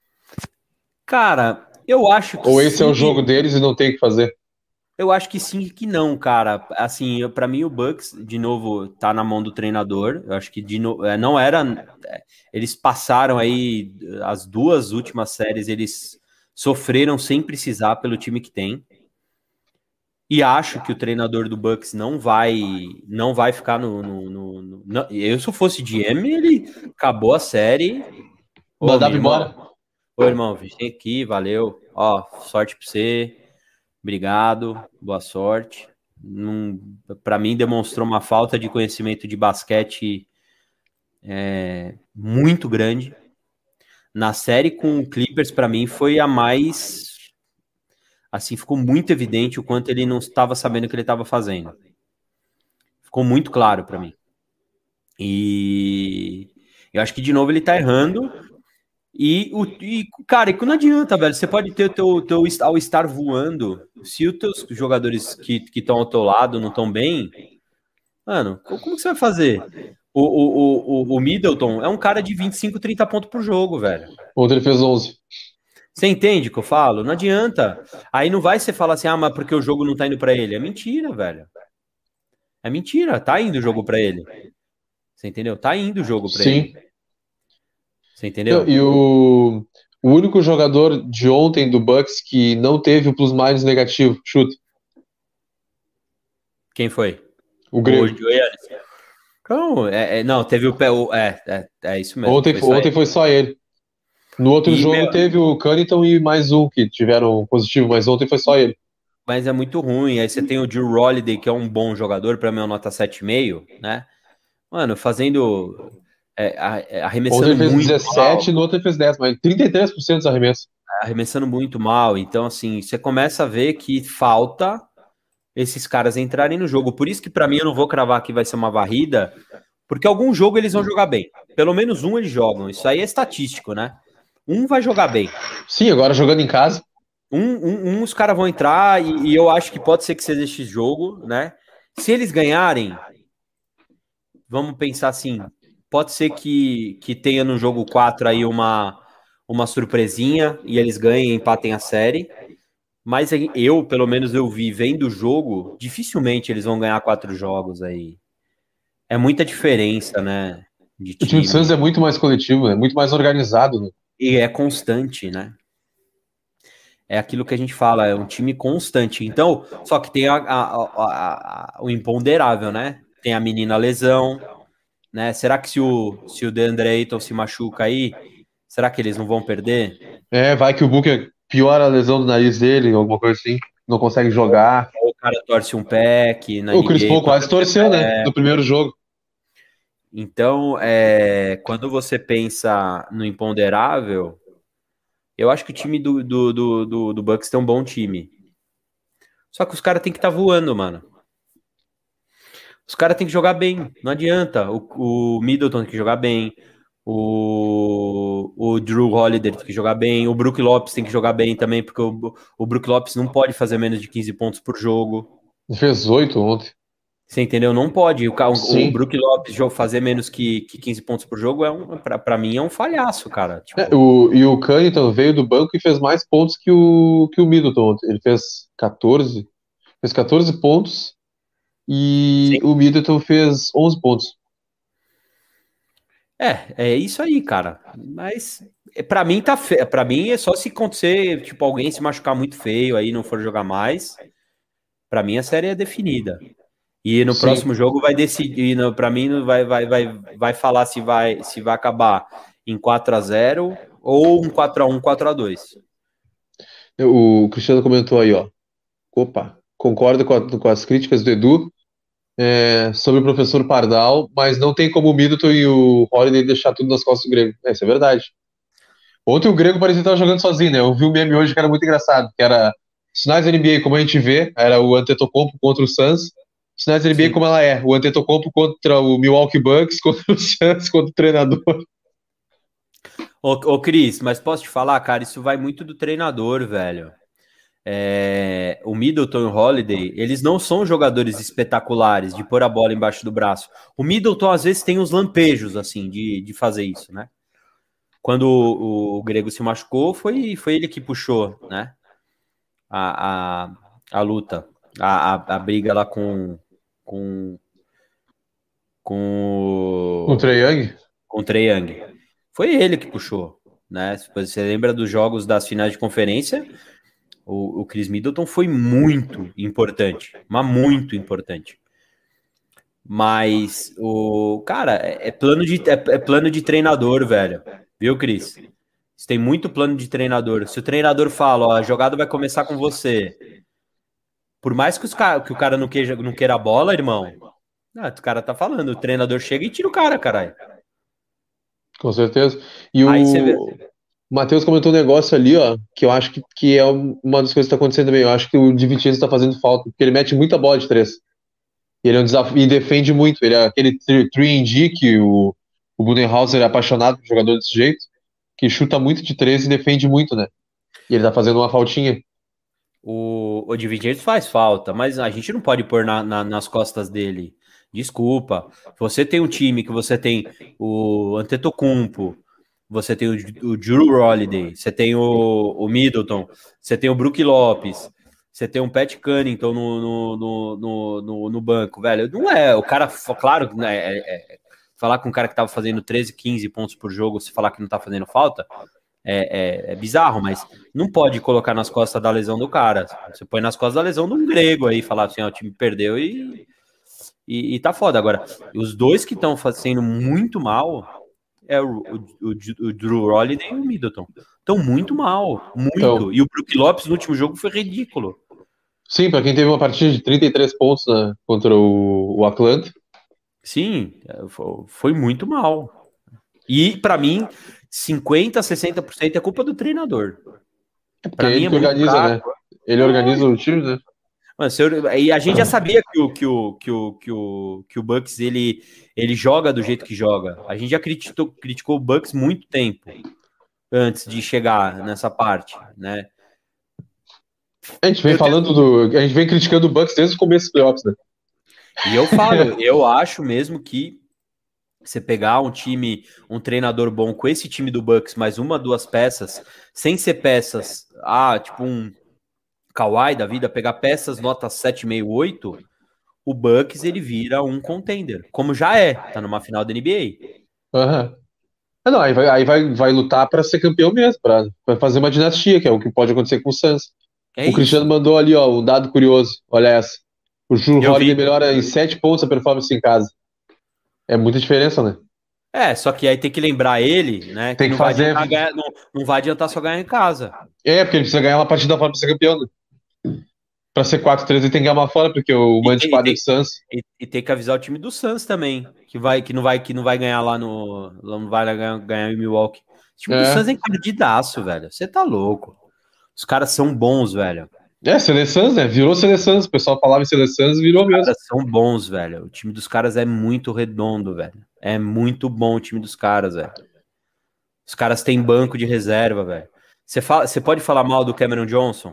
Cara, eu acho que Ou esse sim. É o jogo deles e não tem o que fazer? Eu acho que sim e que não, cara. Assim, para mim o Bucks, de novo, tá na mão do treinador. Eu acho que de no... não era... Eles passaram aí, as duas últimas séries, eles sofreram sem precisar pelo time que tem. E acho que o treinador do Bucks não vai não vai ficar no... no, no, no... Não, eu, se eu fosse G M, ele acabou a série. Mandava embora. Ô, irmão, vem aqui, valeu. Ó, sorte pra você. Obrigado, boa sorte. Para mim, demonstrou uma falta de conhecimento de basquete é, muito grande. Na série com o Clippers, para mim, foi a mais... Assim, ficou muito evidente o quanto ele não estava sabendo o que ele estava fazendo. Ficou muito claro para mim. E eu acho que, de novo, ele tá errando. E, o, e cara, não adianta, velho. Você pode ter o teu, teu All-Star voando. Se os teus jogadores que estão ao teu lado não estão bem, mano, como que você vai fazer? O, o, o, o Middleton é um cara de vinte e cinco, trinta pontos por jogo, velho. Ontem ele fez onze. Você entende o que eu falo? Não adianta. Aí não vai você falar assim, ah, mas porque o jogo não tá indo pra ele. É mentira, velho. É mentira. Tá indo o jogo pra ele. Você entendeu? Tá indo o jogo pra Sim. ele. Você entendeu? E o, o único jogador de ontem do Bucks que não teve o plus-minus negativo, chuta. Quem foi? O Grego. O Yannis. Então, é, é, não, teve o pé. O, é, é, é isso mesmo. Ontem, foi, ontem foi só ele. No outro E, jogo meu, teve o Connaughton e mais um que tiveram positivo, mas ontem foi só ele. Mas é muito ruim. Aí você tem o Drew Holiday, que é um bom jogador, para mim é uma nota sete vírgula cinco, né? Mano, fazendo. É, arremessando ontem ele fez muito dezessete, mal. no outro ele fez dez, mas trinta e três por cento dos arremessos. Arremessando muito mal. Então, assim, você começa a ver que falta esses caras entrarem no jogo. Por isso que, para mim, eu não vou cravar que vai ser uma varrida, porque algum jogo eles vão jogar bem. Pelo menos um eles jogam. Isso aí é estatístico, né? Um vai jogar bem. Sim, agora jogando em casa. Um, um, um os caras vão entrar e, e eu acho que pode ser que seja esse jogo, né? Se eles ganharem, vamos pensar assim, pode ser que, que tenha no jogo quatro aí uma, uma surpresinha e eles ganhem, empatem a série. Mas eu, pelo menos eu vi, vendo o jogo, dificilmente eles vão ganhar quatro jogos aí. É muita diferença, né? De O time do Suns time. é muito mais coletivo, é muito mais organizado, né? E é constante, né? É aquilo que a gente fala, é um time constante. Então, só que tem a, a, a, a, o imponderável, né? Tem a menina lesão, né? Será que se o, se o DeAndre Ayton se machuca aí, será que eles não vão perder? É, vai que o Booker piora a lesão do nariz dele, alguma coisa assim, não consegue jogar. Ou o cara torce um pé, que na O Chris N B A Paul quase torceu, né? No primeiro jogo. Então, é, quando você pensa no imponderável, eu acho que o time do, do, do, do, do Bucks tem um bom time. Só que os caras têm que estar tá voando, mano. Os caras têm que jogar bem, não adianta. O, o Middleton tem que jogar bem, o, o Drew Holiday tem que jogar bem, o Brook Lopes tem que jogar bem também, porque o, o Brook Lopes não pode fazer menos de quinze pontos por jogo. Ele fez oito ontem. Você entendeu? Não pode. O, o, o Sim. Brook Lopes fazer menos que, que quinze pontos por jogo, é um, pra, pra mim, é um falhaço, cara. Tipo... É, o, e o Connaughton veio do banco e fez mais pontos que o, que o Middleton ontem. Ele fez quatorze. Fez quatorze pontos e Sim. o Middleton fez onze pontos. É, é isso aí, cara. Mas pra mim tá feio. Pra mim é só se acontecer, tipo, alguém se machucar muito feio aí, não for jogar mais. Pra mim a série é definida. E no Sim. próximo jogo vai decidir, para mim vai, vai, vai, vai falar se vai, se vai acabar em quatro a zero ou um quatro a um, quatro a dois. O Cristiano comentou aí, ó. Opa, concordo com, a, com as críticas do Edu é, sobre o professor Pardal, mas não tem como o Middleton e o Holiday deixar tudo nas costas do Grego. É, isso é verdade. Ontem o Grego parecia estar jogando sozinho, né? Eu vi um meme hoje que era muito engraçado, que era sinais da N B A como a gente vê, era o Antetokounmpo contra o Suns, sinais da N B A Sim. como ela é, o Antetokounmpo contra o Milwaukee Bucks, contra o Suns, contra o treinador. Ô, ô Cris, mas posso te falar, cara, isso vai muito do treinador, velho. É, o Middleton e o Holiday, eles não são jogadores espetaculares de pôr a bola embaixo do braço. O Middleton às vezes tem uns lampejos, assim, de, de fazer isso, né? Quando o, o Grego se machucou, foi, foi ele que puxou, né? A, a, a luta, a, a, a briga lá com com com Com o Trae Young? com o Trae Young. Foi ele que puxou, né? Você lembra dos jogos das finais de conferência? O, o Chris Middleton foi muito importante, mas muito importante. Mas o cara é, é plano de é, é plano de treinador, velho. Viu, Cris? Você tem muito plano de treinador. Se o treinador fala, ó, a jogada vai começar com você. Por mais que, os cara, que o cara não queira, não queira a bola, irmão. Ah, o cara tá falando, o treinador chega e tira o cara, caralho. Com certeza. E Aí você vê. o Matheus comentou um negócio ali, ó, que eu acho que, que é uma das coisas que tá acontecendo também. Eu acho que o Divincenzo tá fazendo falta, porque ele mete muita bola de três. E ele é um desafio e defende muito. Ele é aquele três and D que o, o Budenholzer é apaixonado por jogador desse jeito, que chuta muito de três e defende muito, né? E ele tá fazendo uma faltinha. O, o Divincenzo faz falta, mas a gente não pode pôr na, na, nas costas dele. Desculpa. Você tem um time que você tem o Antetokounmpo, você tem o, o Drew Holiday, você tem o, o Middleton, você tem o Brook Lopes, você tem um Pat Connaughton no, no, no, no, no banco, velho. Não é, o cara, claro, né, é, é, falar com um cara que tava fazendo treze, quinze pontos por jogo, se falar que não tá fazendo falta, É, é, é bizarro, mas não pode colocar nas costas da lesão do cara. Você põe nas costas da lesão de um grego aí, falar assim, ó, o time perdeu e, e, e tá foda. Agora, os dois que estão fazendo muito mal é o, o, o, o Drew Holiday e o Middleton. Estão muito mal, muito. Então, e o Brook Lopes no último jogo foi ridículo. sim, para quem teve uma partida de trinta e três pontos, né, contra o, o Atlanta. Sim, foi muito mal. E, para mim, cinquenta, sessenta por cento é culpa do treinador. É porque Pra é mim ele é que muito organiza, fraco. né? Ele organiza o time, né? Mano, se eu- e a gente já sabia que o, que o, que o, que o, que o Bucks ele, ele joga do jeito que joga. A gente já criticou, criticou o Bucks muito tempo antes de chegar nessa parte, né? A gente vem Eu tenho- falando do. A gente vem criticando o Bucks desde o começo dos playoffs, né? E eu falo, eu acho mesmo que você pegar um time, um treinador bom com esse time do Bucks, mais uma, duas peças, sem ser peças, ah, tipo um Kawhi da vida, pegar peças nota sete vírgula cinco, oito, o Bucks ele vira um contender, como já é, tá numa final da N B A. Aham. Ah, não, aí vai, aí vai, vai lutar pra ser campeão mesmo, pra, pra fazer uma dinastia, que é o que pode acontecer com o Suns. É O Cristiano isso. mandou ali, ó, um dado curioso. Olha essa. O Drew Eu Holiday vi. melhora em sete pontos a performance em casa. É muita diferença, né? É, só que aí tem que lembrar ele, né, que, Tem que não, vai fazer. adiantar ganhar, não, não vai adiantar só ganhar em casa. É, porque ele precisa ganhar uma partida fora pra ser campeão, né? Pra ser quatro a três ele tem que ganhar uma fora, porque o E mando de tem, e, quadra tem, do Suns. e, e tem que avisar o time do Suns também, que vai que não vai que não vai ganhar lá no não vai ganhar, ganhar em Milwaukee. O time do É. Suns é encardidaço, velho. Você tá louco. Os caras são bons, velho. É, Seleçãs, né? Virou Seleçãs. O pessoal falava em Seleçãs, virou Os mesmo. caras são bons, velho. O time dos caras é muito redondo, velho. É muito bom o time dos caras, velho. Os caras têm banco de reserva, velho. Você fala, você pode falar mal do Cameron Johnson?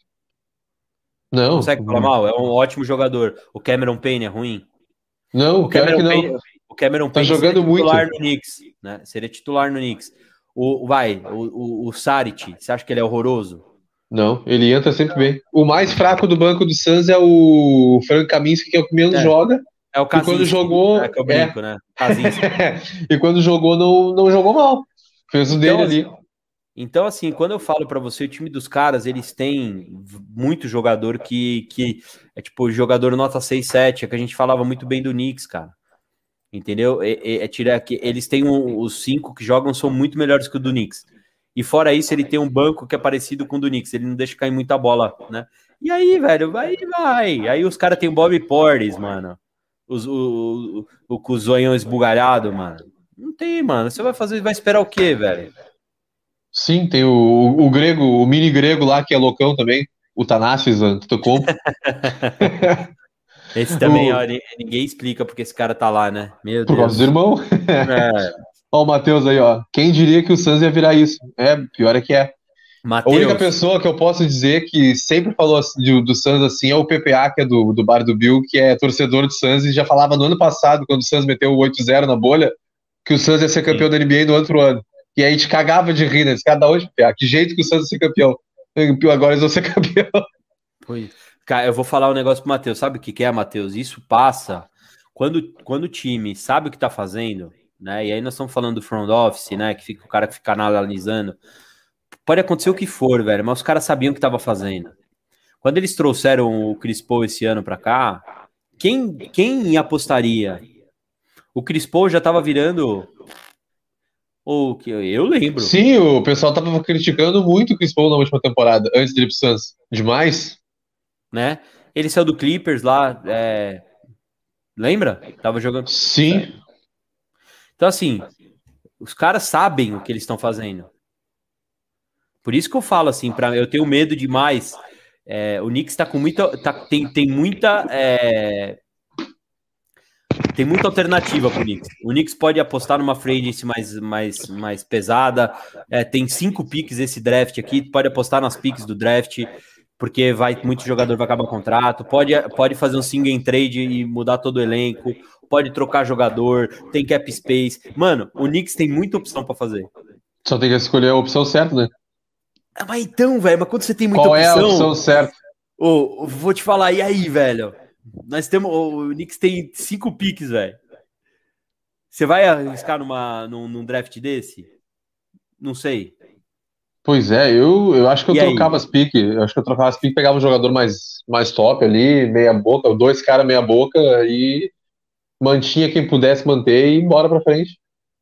Não. Consegue falar mal? É um ótimo jogador. O Cameron Payne é ruim? Não, O pior é Cameron que não. Payne, o Cameron Tá Payne jogando seria titular muito. no Knicks, né? Seria titular no Knicks. O, o- vai, o, o, o Saric, você acha que ele é horroroso? Não, ele entra sempre bem. O mais fraco do banco do Suns é o Frank Kaminsky, que é o que menos É, joga. é o E quando Kaczynski, jogou. é que eu É. brinco, né? Kaczynski. E quando jogou, não, não jogou mal. Fez o Então, dele ali. Então, assim, quando eu falo pra você, o time dos caras, eles têm muito jogador que, que é tipo jogador nota seis, sete, é que a gente falava muito bem do Knicks, cara. Entendeu? É, é, é tirar que eles têm um, os cinco que jogam são muito melhores que o do Knicks. E fora isso, ele tem um banco que é parecido com o do Knicks, ele não deixa cair muita bola, né? E aí, velho, vai, vai. Aí os caras têm o Bobby Portis, mano. Os, o, o, o, o zoião esbugalhado, mano. Não tem, mano. Você vai fazer, vai esperar o quê, velho? Sim, tem o, o, o grego, o mini grego lá, que é loucão também. O Thanasis Antetokounmpo. Esse também, O- ó, ni- ninguém explica porque esse cara tá lá, né? Meu Por causa Deus. do irmão. É, Ó, o Matheus aí, ó. Quem diria que o Suns ia virar isso? É, pior é que é. A única Matheus, pessoa que eu posso dizer que sempre falou assim, do, do Suns assim é o P P A, que é do, do bar do Bill, que é torcedor do Suns e já falava no ano passado, quando o Suns meteu o oito a zero na bolha, que o Suns ia ser campeão sim. da N B A no outro ano. E aí a gente cagava de rir, né? Esse cara da onde, P P A? Que jeito que o Suns ia ser campeão? Agora eles vão ser campeão. Foi. Cara, eu vou falar um negócio pro Matheus. Sabe o que que é, Matheus? Isso passa quando, quando o time sabe o que tá fazendo, né? E aí nós estamos falando do front office, né? Que fica o cara que fica analisando. Pode acontecer o que for, velho, mas os caras sabiam o que tava fazendo. Quando eles trouxeram o Chris Paul esse ano pra cá, quem, quem apostaria? O Chris Paul já tava virando o que eu lembro, Sim, o pessoal tava criticando muito o Chris Paul na última temporada, antes dele ir pro Suns. Demais. né? Ele saiu do Clippers lá, é... lembra? Tava jogando. Sim. Então, assim, os caras sabem o que eles estão fazendo. Por isso que eu falo assim, para eu tenho medo demais. É, o Knicks tá com muita. Tá, tem, tem muita. É, tem muita alternativa pro Knicks. O Knicks pode apostar numa free agency mais, mais, mais pesada. É, tem cinco picks esse draft aqui. Pode apostar nas picks do draft, porque vai muito jogador vai acabar o contrato. Pode, pode fazer um single and trade e mudar todo o elenco. Pode trocar jogador. Tem cap space. Mano, o Knicks tem muita opção para fazer. Só tem que escolher a opção certa, né? Ah, mas então, velho, mas quando você tem muita Qual opção... é a opção certa? Oh, vou te falar, e aí, velho? Nós temos... O Knicks tem cinco piques, velho. Você vai arriscar numa, num, num draft desse? Não sei. Pois é, eu, eu acho que eu E aí? trocava as piques. Eu acho que eu trocava as piques, pegava um jogador mais, mais top ali, meia boca, dois caras meia boca, e mantinha quem pudesse manter e bora pra frente.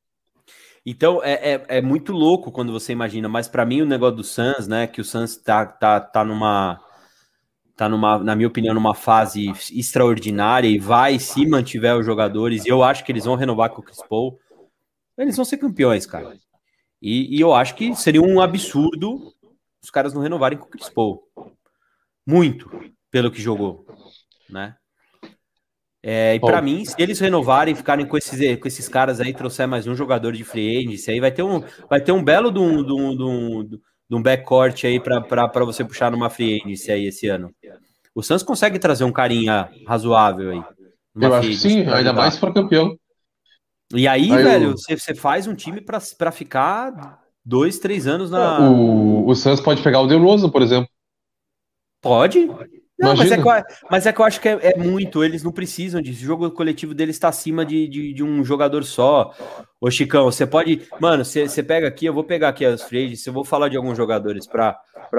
Então, é, é, é muito louco quando você imagina, mas para mim o negócio do Suns, né, que o Suns tá, tá, tá numa, tá numa, na minha opinião, numa fase extraordinária e vai, se mantiver os jogadores, e eu acho que eles vão renovar com o Chris Paul, eles vão ser campeões, cara. E, e eu acho que seria um absurdo os caras não renovarem com o Chris Paul. Muito, pelo que jogou, né? É, e para Bom. mim, se eles renovarem, ficarem com esses, com esses caras aí, trouxer mais um jogador de free agency, aí vai ter um, vai ter um belo de um, de um, de um, de um backcourt aí para você puxar numa free agency aí esse ano. O Suns consegue trazer um carinha razoável aí. Eu acho que sim, ainda mais se for campeão. E aí, aí velho, eu... você, você faz um time para ficar dois, três anos na... O, o Suns pode pegar o DeRozan, por exemplo. Pode? Não, mas é, que eu, mas é que eu acho que é, é muito, eles não precisam disso. O jogo coletivo deles está acima de, de, de um jogador só. Ô, Chicão, você pode. Mano, você, você pega aqui, eu vou pegar aqui as frades, eu vou falar de alguns jogadores para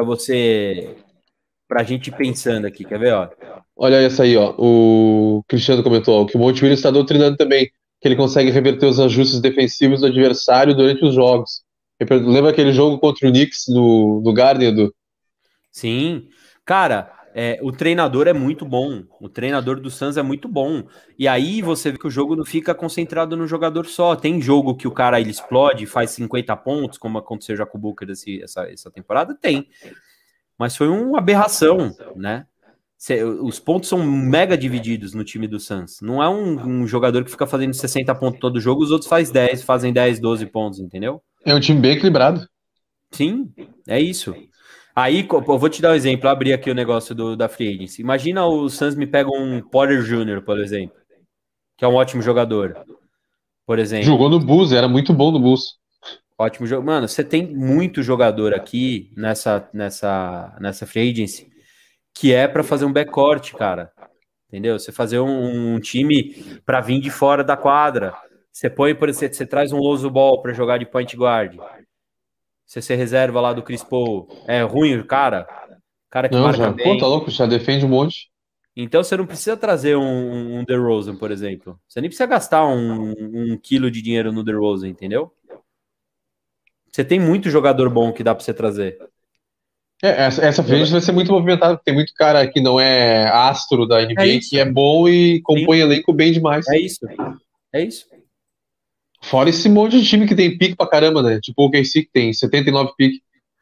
você. Pra gente ir pensando aqui, quer ver, ó? Olha essa aí, ó. O Cristiano comentou ó, que o Monte Williams está doutrinando também, que ele consegue reverter os ajustes defensivos do adversário durante os jogos. Lembra aquele jogo contra o Knicks no, no Garden, Edu? Sim. Cara. É, o treinador é muito bom, o treinador do Suns é muito bom, e aí você vê que o jogo não fica concentrado no jogador só, tem jogo que o cara ele explode, faz cinquenta pontos, como aconteceu já com o Booker esse, essa, essa temporada, tem, mas foi uma aberração, né, os pontos são mega divididos no time do Suns, não é um, um jogador que fica fazendo sessenta pontos todo jogo, os outros faz dez, fazem dez, doze pontos, entendeu? É um time bem equilibrado. Sim, é isso. Aí, eu vou te dar um exemplo, abrir aqui o negócio do, da Free Agency. Imagina o Suns me pega um Porter Júnior, por exemplo, que é um ótimo jogador, por exemplo. Jogou no Bulls, era muito bom no Bulls. Ótimo jogo. Mano, você tem muito jogador aqui nessa, nessa, nessa Free Agency que é para fazer um backcourt, cara. Entendeu? Você fazer um, um time para vir de fora da quadra. Você põe, por exemplo, você traz um Lonzo Ball para jogar de point guard. Você se reserva lá do Chris Paul. É ruim, cara. Cara que não, marca já, bem. Pô, tá louco, já defende um monte. Então você não precisa trazer um, um DeRozan, por exemplo. Você nem precisa gastar um, um quilo de dinheiro no DeRozan, entendeu? Você tem muito jogador bom que dá pra você trazer. É, essa, essa frente vai ser muito movimentada, porque tem muito cara que não é astro da N B A, é que é bom e compõe Sim. elenco bem demais. É isso, é isso. Fora esse monte de time que tem pique pra caramba, né? Tipo o O K C que tem setenta e nove pique.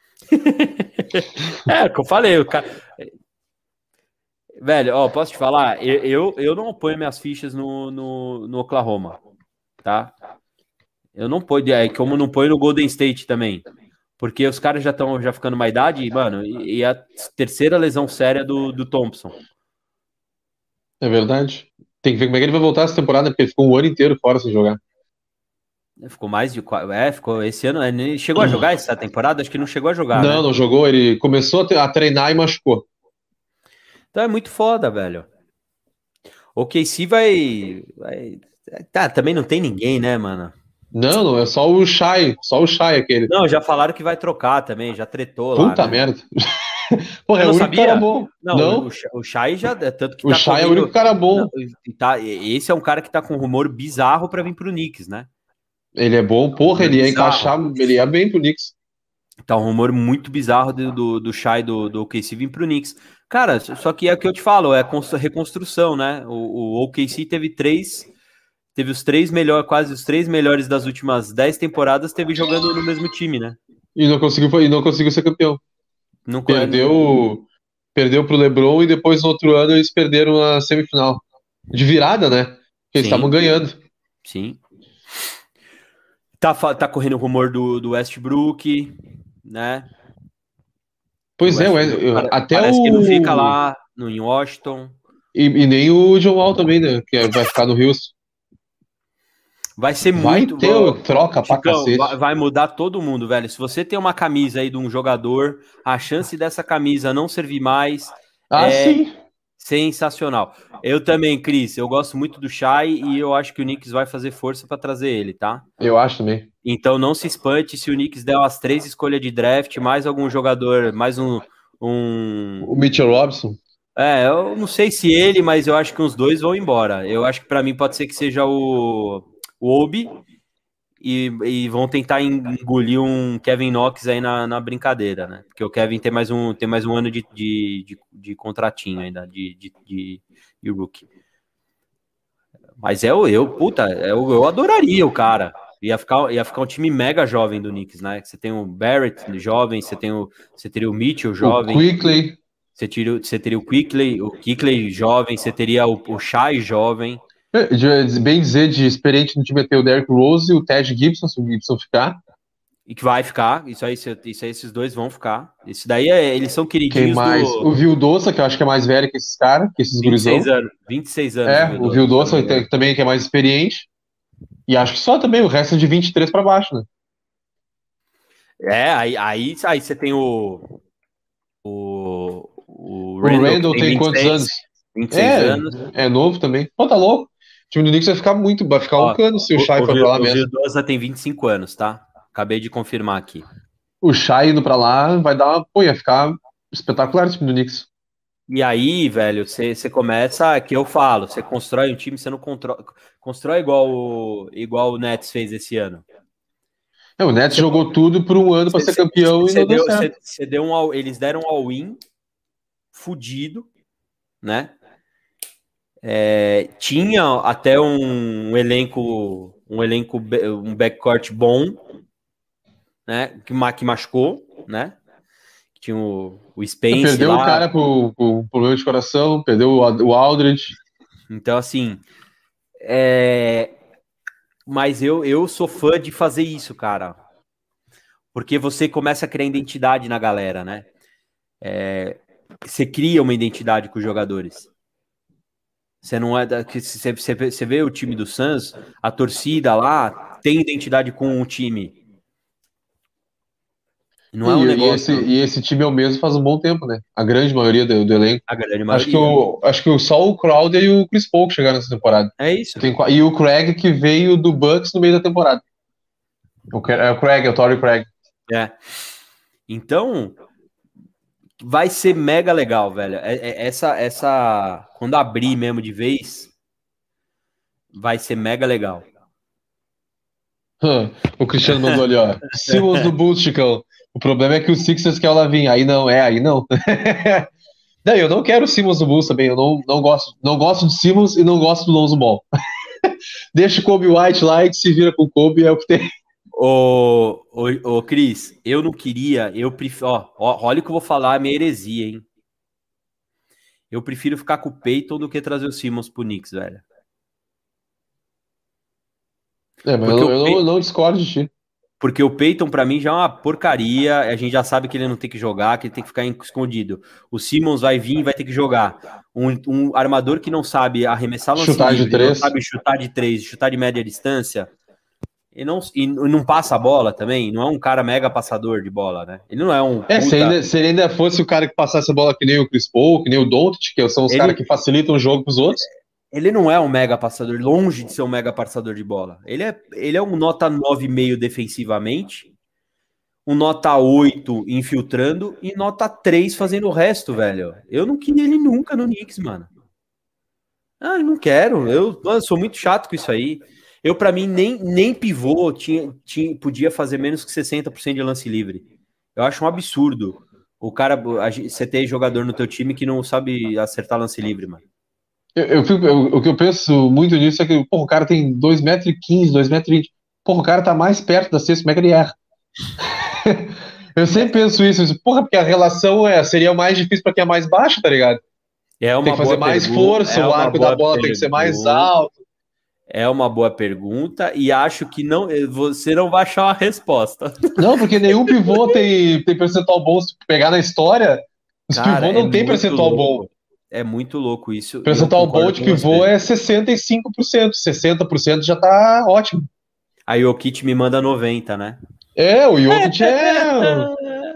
É, o que eu falei, o cara... Velho, ó, posso te falar? Eu, eu, eu não ponho minhas fichas no, no, no Oklahoma, tá? Eu não ponho, é, como não ponho no Golden State também. Porque os caras já estão já ficando uma idade, mano, e, e a terceira lesão séria do, do Thompson. É verdade. Tem que ver como é que ele vai voltar essa temporada, porque ele ficou um ano inteiro fora sem jogar. Ficou mais de... É, ficou esse ano... Ele chegou a jogar essa temporada? Acho que não chegou a jogar, Não, né? não jogou. Ele começou a treinar e machucou. Então é muito foda, velho. O K C vai... vai... Tá, também não tem ninguém, né, mano? Não, não, é só o Shai. Só o Shai aquele. Não, já falaram que vai trocar também. Já tretou Puta lá, Puta né? merda. Porra, é o único sabia? cara bom. Não, não? O, o Shai já... Tanto que o tá Shai correndo... é o único cara bom. Não, tá, esse é um cara que tá com um rumor bizarro pra vir pro Knicks, né? Ele é bom, porra, ele ia encaixar, ele ia bem pro Knicks. Tá um rumor muito bizarro do, do, do Shai do, do O K C vir pro Knicks. Cara, só que é o que eu te falo, é reconstrução, né? O, o O K C teve três, teve os três melhores, quase os três melhores das últimas dez temporadas, teve jogando no mesmo time, né? E não conseguiu, e não conseguiu ser campeão. Não, perdeu, não... perdeu pro LeBron e depois no outro ano eles perderam a semifinal. De virada, né? Porque eles estavam ganhando. Sim. Tá, tá correndo o rumor do, do Westbrook, né? Pois é, eu, até parece o... que não fica lá no, em Washington. E, e nem o John Wall também, né? Que vai ficar no Houston. Vai ser vai muito... Ter bom. troca Chicão, pra cacete. Vai, vai mudar todo mundo, velho. Se você tem uma camisa aí de um jogador, a chance dessa camisa não servir mais... Ah, é, sim. Sensacional. Eu também, Cris, eu gosto muito do Shai e eu acho que o Knicks vai fazer força para trazer ele, tá? Eu acho também. Então não se espante se o Knicks der as três escolhas de draft, mais algum jogador, mais um... um... O Mitchell Robinson. É, eu não sei se ele, mas eu acho que os dois vão embora. Eu acho que para mim pode ser que seja o, o Obi e, e vão tentar engolir um Kevin Knox aí na, na brincadeira, né? Porque o Kevin tem mais um, tem mais um ano de, de, de, de contratinho ainda, de, de, de, de rookie. Mas eu, eu puta, eu, eu adoraria o cara. Ia ficar, ia ficar um time mega jovem do Knicks, né? Você tem o Barrett jovem, você, tem o, você teria o Mitchell jovem. O Quickley. Você teria, você teria o Quickley, o Quickley jovem, você teria o, o Shai jovem. É, de, bem dizer, de experiente no time ter o Derrick Rose e o Ted Gibson, se o Gibson ficar. E que vai ficar, isso aí, isso aí esses dois vão ficar. Esse daí, é, eles são queridinhos. Quem mais? Do... O Vildoça, que eu acho que é mais velho que esses caras, que esses gurizão. vinte e seis anos, vinte e seis anos. É, o Vildoça também, que é mais experiente. E acho que só também, o resto é de vinte e três para baixo, né? É, aí, aí, aí você tem o... O, o Randall, o Randall tem, tem quantos anos? vinte e seis é, anos. É novo também. Pô, tá louco. O time do Knicks vai ficar muito, vai ficar Ó, um cano se o, o Shai for pra lá mesmo. O Vildoça tem vinte e cinco anos, tá? Acabei de confirmar aqui. O Shai indo pra lá vai dar uma... Pô, ia ficar espetacular o time do Knicks. E aí, velho, você começa, que eu falo, você constrói um time, você não constrói, constrói igual o, igual o Nets fez esse ano. É, o Nets cê, jogou tudo por um ano para ser campeão cê, cê e não deu, deu certo. Cê, cê deu um, eles deram um all-in fudido, né? É, tinha até um elenco, um elenco, um backcourt bom, né? Que, que machucou, né? Tinha o, o Spence perdeu lá. o cara por, por problema de coração, perdeu o, o Aldridge. Então, assim, é... mas eu, eu sou fã de fazer isso, cara. Porque você começa a criar identidade na galera, né? É... Você cria uma identidade com os jogadores. Você não é da... você, você, você vê o time do Suns, a torcida lá tem identidade com o time. Não é um e, negócio... e, esse, e esse time é o mesmo faz um bom tempo, né? A grande maioria do, do elenco. A grande maioria. Acho que, o, acho que só o Crowder e o Chris Paul que chegaram nessa temporada. É isso. Tem, e o Craig que veio do Bucks no meio da temporada. O, é o Craig, é o Torrey Craig. É. Então, vai ser mega legal, velho. É, é, essa, essa, quando abrir mesmo de vez, vai ser mega legal. Hum, o Cristiano mandou ali, ó. Simmons do Bulls, Chicão. O problema é que o Sixers quer o Lavin. Aí não, é, aí não. Não, eu não quero o Simmons do Bulls também. Eu não, não, gosto, não gosto de Simmons e não gosto do Lonzo Ball. Deixa o Kobe White lá e se vira com o Kobe, é o que tem. Ô, ô, ô Cris, eu não queria, eu prefiro, ó, ó, olha o que eu vou falar, é minha heresia, hein? Eu prefiro ficar com o Peyton do que trazer o Simmons pro Knicks, velho. É, mas eu, eu, Pey... não, eu não discordo de ti. Porque o Peyton, pra mim, já é uma porcaria. A gente já sabe que ele não tem que jogar, que ele tem que ficar escondido. O Simmons vai vir e vai ter que jogar. Um, um armador que não sabe arremessar lance chutar livre, de três. não sabe chutar de três, chutar de média distância, e não, e não passa a bola também, não é um cara mega passador de bola, né? Ele não é um... É, puta... se, ainda, se ele ainda fosse o cara que passasse a bola que nem o Chris Paul, que nem o Doncic, que são os ele... caras que facilitam o jogo pros outros... Ele não é um mega passador, longe de ser um mega passador de bola. Ele é, ele é um nota nove vírgula cinco defensivamente, um nota oito infiltrando e nota três fazendo o resto, velho. Eu não queria ele nunca no Knicks, mano. Ah, eu não quero. Eu, eu sou muito chato com isso aí. Eu, pra mim, nem, nem pivô tinha, tinha, podia fazer menos que sessenta por cento de lance livre. Eu acho um absurdo o cara, você ter jogador no teu time que não sabe acertar lance livre, mano. Eu, eu, fico, eu, o que eu penso muito nisso é que, porra, o cara tem dois metros e quinze, dois metros e vinte. Porra, o cara tá mais perto da cesta, como é que ele erra? Eu sempre penso isso, isso, porra, porque a relação é, seria mais difícil pra quem é mais baixo, tá ligado? É uma tem que fazer boa mais pergunta, força, é o arco da bola pergunta. Tem que ser mais alto. É uma boa pergunta e acho que não, você não vai achar uma resposta. Não, porque nenhum pivô tem, tem percentual bom. Se pegar na história, os Cara, pivô não é tem percentual louco. bom. É muito louco isso. O percentual bom de pivô é sessenta e cinco por cento, sessenta por cento já tá ótimo. Aí o Kit me manda noventa, né? É, o Jokic é...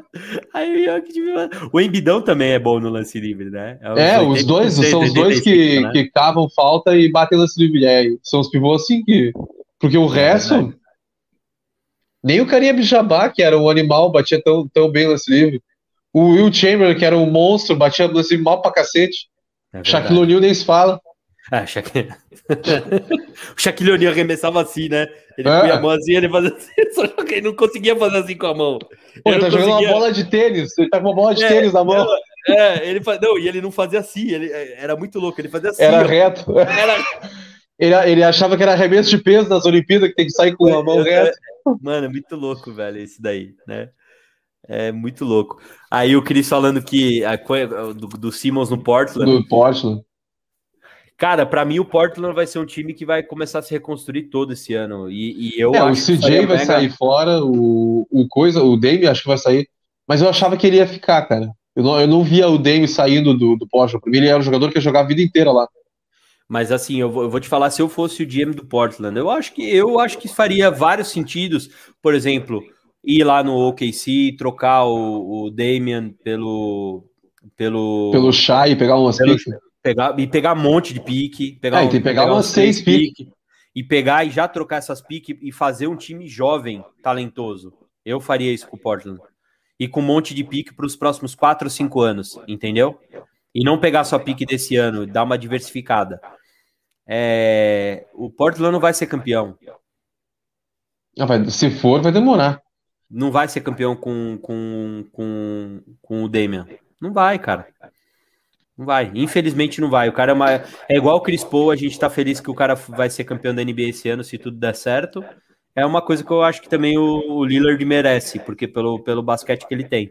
Aí, o Embidão também é bom no lance livre, né? É, os dois, são os dois que, né? que cavam falta e batem lance livre. É, são os pivôs assim que... Porque o é, resto... É nem o Kareem Abdul-Jabbar, que era um animal, batia tão, tão bem lance livre. O Will Chamberlain, que era um monstro, batia lance livre mal pra cacete. É Shaquille O'Neal nem se fala. Ah, Shaquille... o Shaquille O'Neal arremessava assim, né? Ele é. punha a mão assim, ele fazia assim, só que ele não conseguia fazer assim com a mão. Pô, ele tá jogando conseguia... uma bola de tênis, ele tá com uma bola de é, tênis na mão. É, ele faz... não, e ele não fazia assim, ele era muito louco, ele fazia assim. Era ó. reto. Era... Ele, ele achava que era arremesso de peso nas Olimpíadas, que tem que sair com a mão reta. Mano, é muito louco, velho, esse daí, né? É muito louco. Aí o Cris falando que a, do, do Simmons no Portland. Do Portland. Cara, pra mim o Portland vai ser um time que vai começar a se reconstruir todo esse ano. E, e eu é, acho o C J vai mega... sair fora, o, o coisa, o Dame acho que vai sair. Mas eu achava que ele ia ficar, cara. Eu não, eu não via o Dame saindo do, do Portland. Pra mim ele era um jogador que ia jogar a vida inteira lá. Mas assim, eu vou, eu vou te falar, se eu fosse o G M do Portland, eu acho que eu acho que faria vários sentidos. Por exemplo, ir lá no O K C, trocar o, o Damian pelo pelo pelo Shai, pegar umas pelo, piques. Pegar, e pegar um monte de pique, pegar, é, um, tem que pegar, pegar umas seis piques pique, e pegar e já trocar essas piques e fazer um time jovem, talentoso. Eu faria isso com o Portland. E com um monte de pique para os próximos quatro ou cinco anos, entendeu? E não pegar só pique desse ano, dar uma diversificada. É... O Portland não vai ser campeão. Ah, vai, se for, vai demorar. Não vai ser campeão com, com, com, com o Damian. Não vai, cara. Não vai. Infelizmente não vai. O cara é, uma... é igual o Chris Paul, a gente tá feliz que o cara vai ser campeão da N B A esse ano, se tudo der certo. É uma coisa que eu acho que também o, o Lillard merece, porque pelo, pelo basquete que ele tem.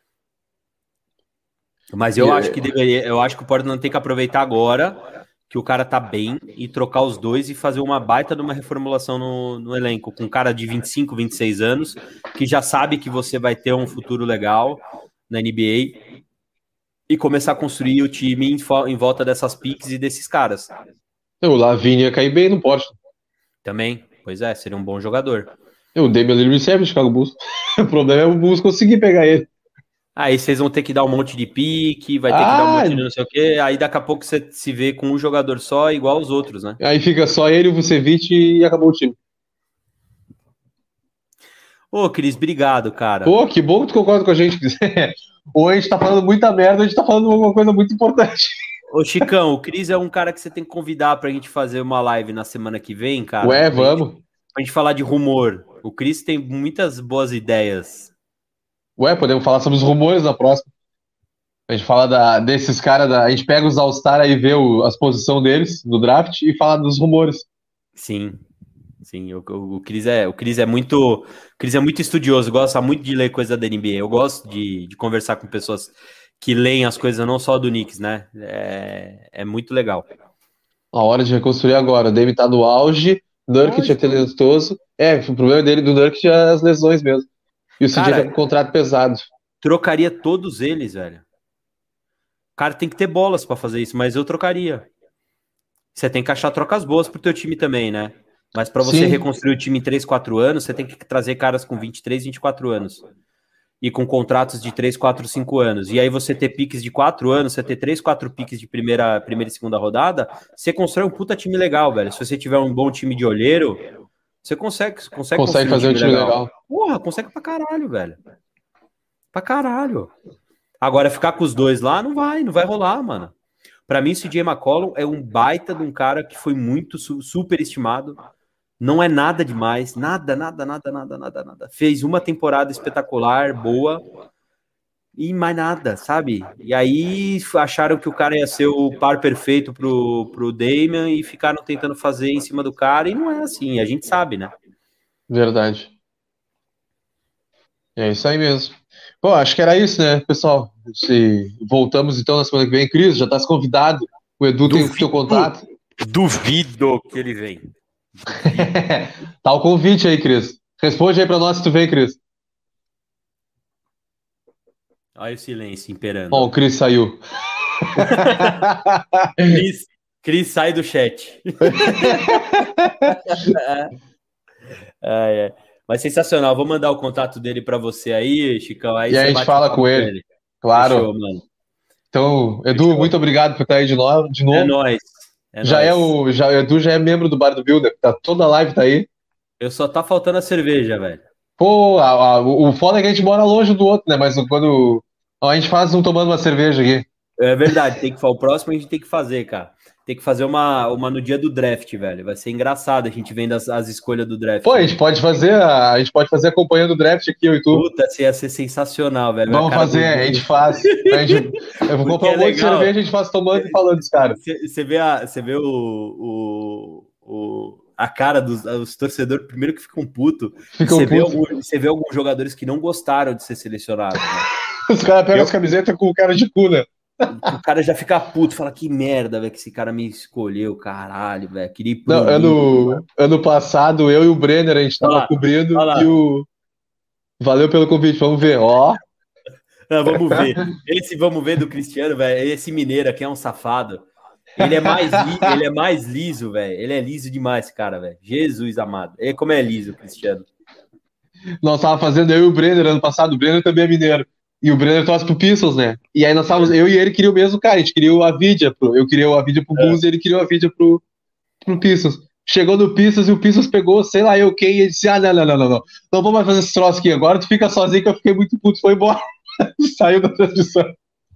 Mas eu acho que deveria, eu acho que o Portland tem que aproveitar agora que o cara tá bem e trocar os dois e fazer uma baita de uma reformulação no, no elenco, com um cara de vinte e cinco, vinte e seis anos, que já sabe que você vai ter um futuro legal na N B A e começar a construir o time em, em volta dessas piques e desses caras. O Lavine ia cair bem no Portland. Também, pois é, seria um bom jogador. O Damian Lillard serve o Chicago Bulls. O problema é o Bulls conseguir pegar ele. Aí vocês vão ter que dar um monte de pique, vai ter ah, que dar um monte de não sei o quê, aí daqui a pouco você se vê com um jogador só, igual os outros, né? Aí fica só ele, o Vucevic e acabou o time. Ô, Cris, obrigado, cara. Pô, que bom que tu concorda com a gente, Cris. Ou a gente tá falando muita merda, a gente tá falando alguma coisa muito importante. Ô, Chicão, o Cris é um cara que você tem que convidar pra gente fazer uma live na semana que vem, cara. Ué, pra vamos. Gente, pra gente falar de rumor. O Cris tem muitas boas ideias. Ué, podemos falar sobre os rumores na próxima. A gente fala da, desses caras, da, a gente pega os All-Star aí e vê o, as posições deles no draft e fala dos rumores. Sim, sim, o, o, o Cris é, o Cris é muito, o Cris é muito estudioso, gosta muito de ler coisa da N B A. Eu gosto de, de conversar com pessoas que leem as coisas não só do Knicks, né? É, é muito legal. A hora de reconstruir agora. O Dame tá no auge, Nurkic é talentoso. É, o problema dele do Nurkic é as lesões mesmo. E o C J tá com um contrato pesado. Trocaria todos eles, velho. O cara tem que ter bolas pra fazer isso, mas eu trocaria. Você tem que achar trocas boas pro teu time também, né? Mas pra você Sim. reconstruir o time em três, quatro anos, você tem que trazer caras com vinte e três, vinte e quatro anos. E com contratos de três, quatro, cinco anos. E aí você ter piques de quatro anos, você ter três, quatro piques de primeira, primeira e segunda rodada, você constrói um puta time legal, velho. Se você tiver um bom time de olheiro, você consegue, consegue, consegue fazer um time, time legal. legal. Porra, consegue pra caralho, velho. Pra caralho. Agora, ficar com os dois lá, não vai, não vai rolar, mano. Pra mim, o C J McCollum é um baita de um cara que foi muito su- super estimado. Não é nada demais, nada, nada, nada, nada, nada, nada. Fez uma temporada espetacular, boa, e mais nada, sabe? E aí acharam que o cara ia ser o par perfeito pro, pro Damian e ficaram tentando fazer em cima do cara, e não é assim, a gente sabe, né? Verdade. É isso aí mesmo. Bom, acho que era isso, né, pessoal? Se voltamos então na semana que vem. Cris, já tá convidado. O Edu duvido, tem o seu contato. Duvido que ele vem. Tá o convite aí, Cris. Responde aí pra nós se tu vem, Cris. Olha o silêncio imperando. Ó, o Cris saiu. Cris, Cris sai do chat. ah, é. Mas sensacional, vou mandar o contato dele para você aí, Chicão. Aí e aí a gente fala com ele. ele. Claro. Fechou, mano. Então, Edu, Fechou. muito obrigado por estar aí de novo. De novo. É nóis. É já nóis. é o, já, o Edu já é membro do Bar do Builder, tá toda a live tá aí. Eu só tá faltando a cerveja, velho. Pô, a, a, o foda é que a gente mora longe do outro, né? Mas quando a gente faz um tomando uma cerveja aqui. É verdade, tem que o próximo a gente tem que fazer, cara. Tem que fazer uma, uma no dia do draft, velho. Vai ser engraçado a gente vendo as, as escolhas do draft. Pô, a gente pode fazer a, a gente pode fazer acompanhando o draft aqui, eu e tu. Puta, isso ia ser sensacional, velho. Vamos fazer, a gente faz. A gente, eu vou comprar um monte de cerveja, a gente faz tomando e falando dos caras. Você vê, a, você vê o, o, o, a cara dos os torcedores, primeiro que ficam putos. Você vê, algum, você vê alguns jogadores que não gostaram de ser selecionados. Né? Os caras pegam eu... as camisetas com o cara de cu, né? O cara já fica puto, fala que merda, velho, que esse cara me escolheu, caralho, velho. Queria ir pro Não, ano, mundo, ano passado, eu e o Brenner, a gente tava olha cobrindo lá, e o. Valeu pelo convite, vamos ver, ó. Não, vamos ver. Esse vamos ver do Cristiano, velho. Esse mineiro aqui é um safado. Ele é mais, li... ele é mais liso, velho. Ele é liso demais, esse cara, velho. Jesus amado. Ele, como é liso, o Cristiano. Nós tava fazendo eu e o Brenner ano passado, o Brenner também é mineiro. E o Brenner torce pro Pistols, né? E aí nós távamos, eu e ele queria o mesmo cara, a gente queria o Avidia, pro, eu queria o Avidia pro Bulls é. e ele queria o Avidia pro, pro Pistols. Chegou no Pistols e o Pistols pegou, sei lá eu quem, e ele disse, ah, não, não, não, não, não, não vou mais fazer esse troço aqui, agora tu fica sozinho que eu fiquei muito puto, foi embora. Saiu da transmissão.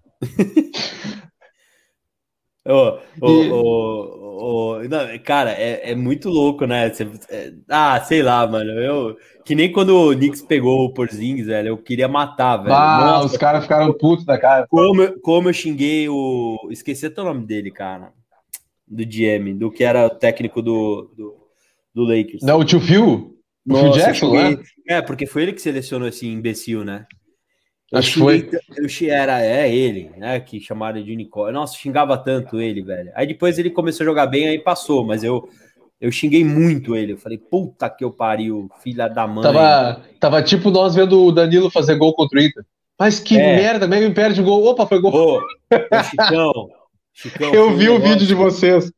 Oh, oh, e... oh, oh, não, cara, é, é muito louco, né? Cê, é, ah, sei lá, mano. Eu, que nem quando o Knicks pegou o Porzingis, velho, eu queria matar, velho. Ah, Nossa, os caras ficaram putos da cara. Como, eu, como eu xinguei o. Esqueci até o nome dele, cara. Do G M, do que era o técnico do, do, do Lakers. Não, o tio Phil? O Phil Jackson, né? É, porque foi ele que selecionou esse imbecil, né? Eu Acho que foi. Eu, era, é ele, né? Que chamaram de unicórnio. Nossa, xingava tanto ele, velho. Aí depois ele começou a jogar bem, aí passou, mas eu, eu xinguei muito ele. Eu falei, puta que eu pariu, filha da mãe. Tava, tava tipo nós vendo o Danilo fazer gol contra o Inter. Mas que é. merda, mesmo perde o gol. Opa, foi gol. Ô, ô Chicão, Chicão. Eu vi um o vídeo de vocês.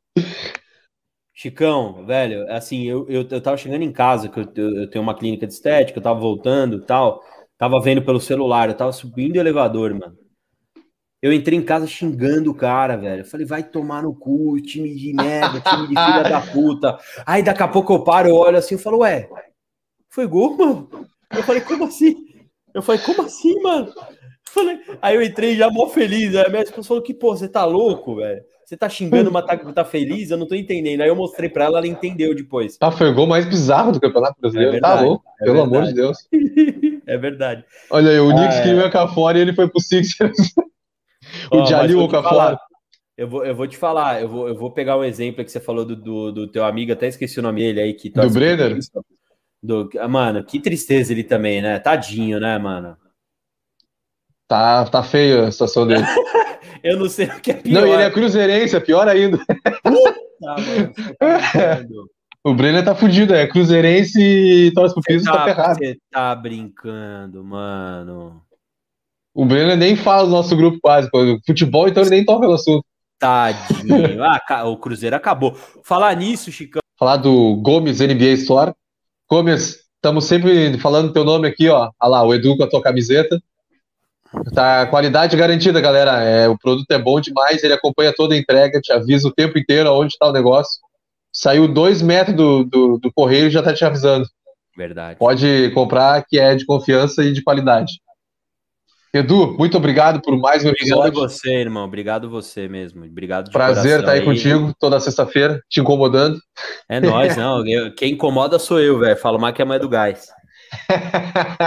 Chicão, velho, assim, eu, eu, eu tava chegando em casa, que eu, eu, eu tenho uma clínica de estética, eu tava voltando e tal. Tava vendo pelo celular, eu tava subindo o elevador, mano. Eu entrei em casa xingando o cara, velho. Eu falei, vai tomar no cu, time de merda, time de filha da puta. Aí daqui a pouco eu paro, eu olho assim, eu falo, ué, foi gol, mano? Eu falei, como assim? Eu falei, como assim, mano? Eu falei... Aí eu entrei já mó feliz. Aí a minha esposa falou que, pô, você tá louco, velho? Você tá xingando, mas tá, tá feliz? Eu não tô entendendo. Aí eu mostrei pra ela, ela entendeu depois. Ah, foi o gol mais bizarro do Campeonato Brasileiro. É verdade, tá louco, é pelo verdade. amor de Deus. É verdade. Olha aí, o ah, Knicks é... queria cá fora e ele foi pro Sixers. O oh, Jalil cá fora. Eu vou, eu vou te falar, eu vou, eu vou pegar um exemplo que você falou do, do, do teu amigo, até esqueci o nome dele aí. Que do Brenner? Do, mano, que tristeza ele também, né? Tadinho, né, mano? Tá, tá feio a situação dele. Eu não sei o que é pior. Não, ele é cruzeirense, é pior ainda. Puta, mano, tá o Brenner tá fudido, é cruzeirense e torce pro piso, tá, tá ferrado. Você tá brincando, mano. O Brenner nem fala do nosso grupo quase. Futebol, então ele nem toca no assunto. Tadinho. Ah, o Cruzeiro acabou. Falar nisso, Chicão. Falar do Gomes N B A Store. Gomes, estamos sempre falando teu nome aqui, ó. Olha lá, o Edu com a tua camiseta. Tá, qualidade garantida, galera. É, o produto é bom demais, ele acompanha toda a entrega, te avisa o tempo inteiro aonde está o negócio. Saiu dois metros do, do, do correio e já tá te avisando. Verdade. Pode comprar, que é de confiança e de qualidade. Edu, muito obrigado por mais um episódio. Obrigado você, irmão. Obrigado você mesmo. Obrigado de Prazer estar aí, aí contigo toda sexta-feira, te incomodando. É nóis, não. Eu, quem incomoda sou eu, velho. Falo mais que é mais do gás.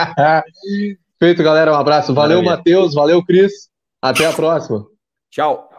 Feito, galera. Um abraço. Valeu, Matheus. Valeu, Cris. Até a próxima. Tchau.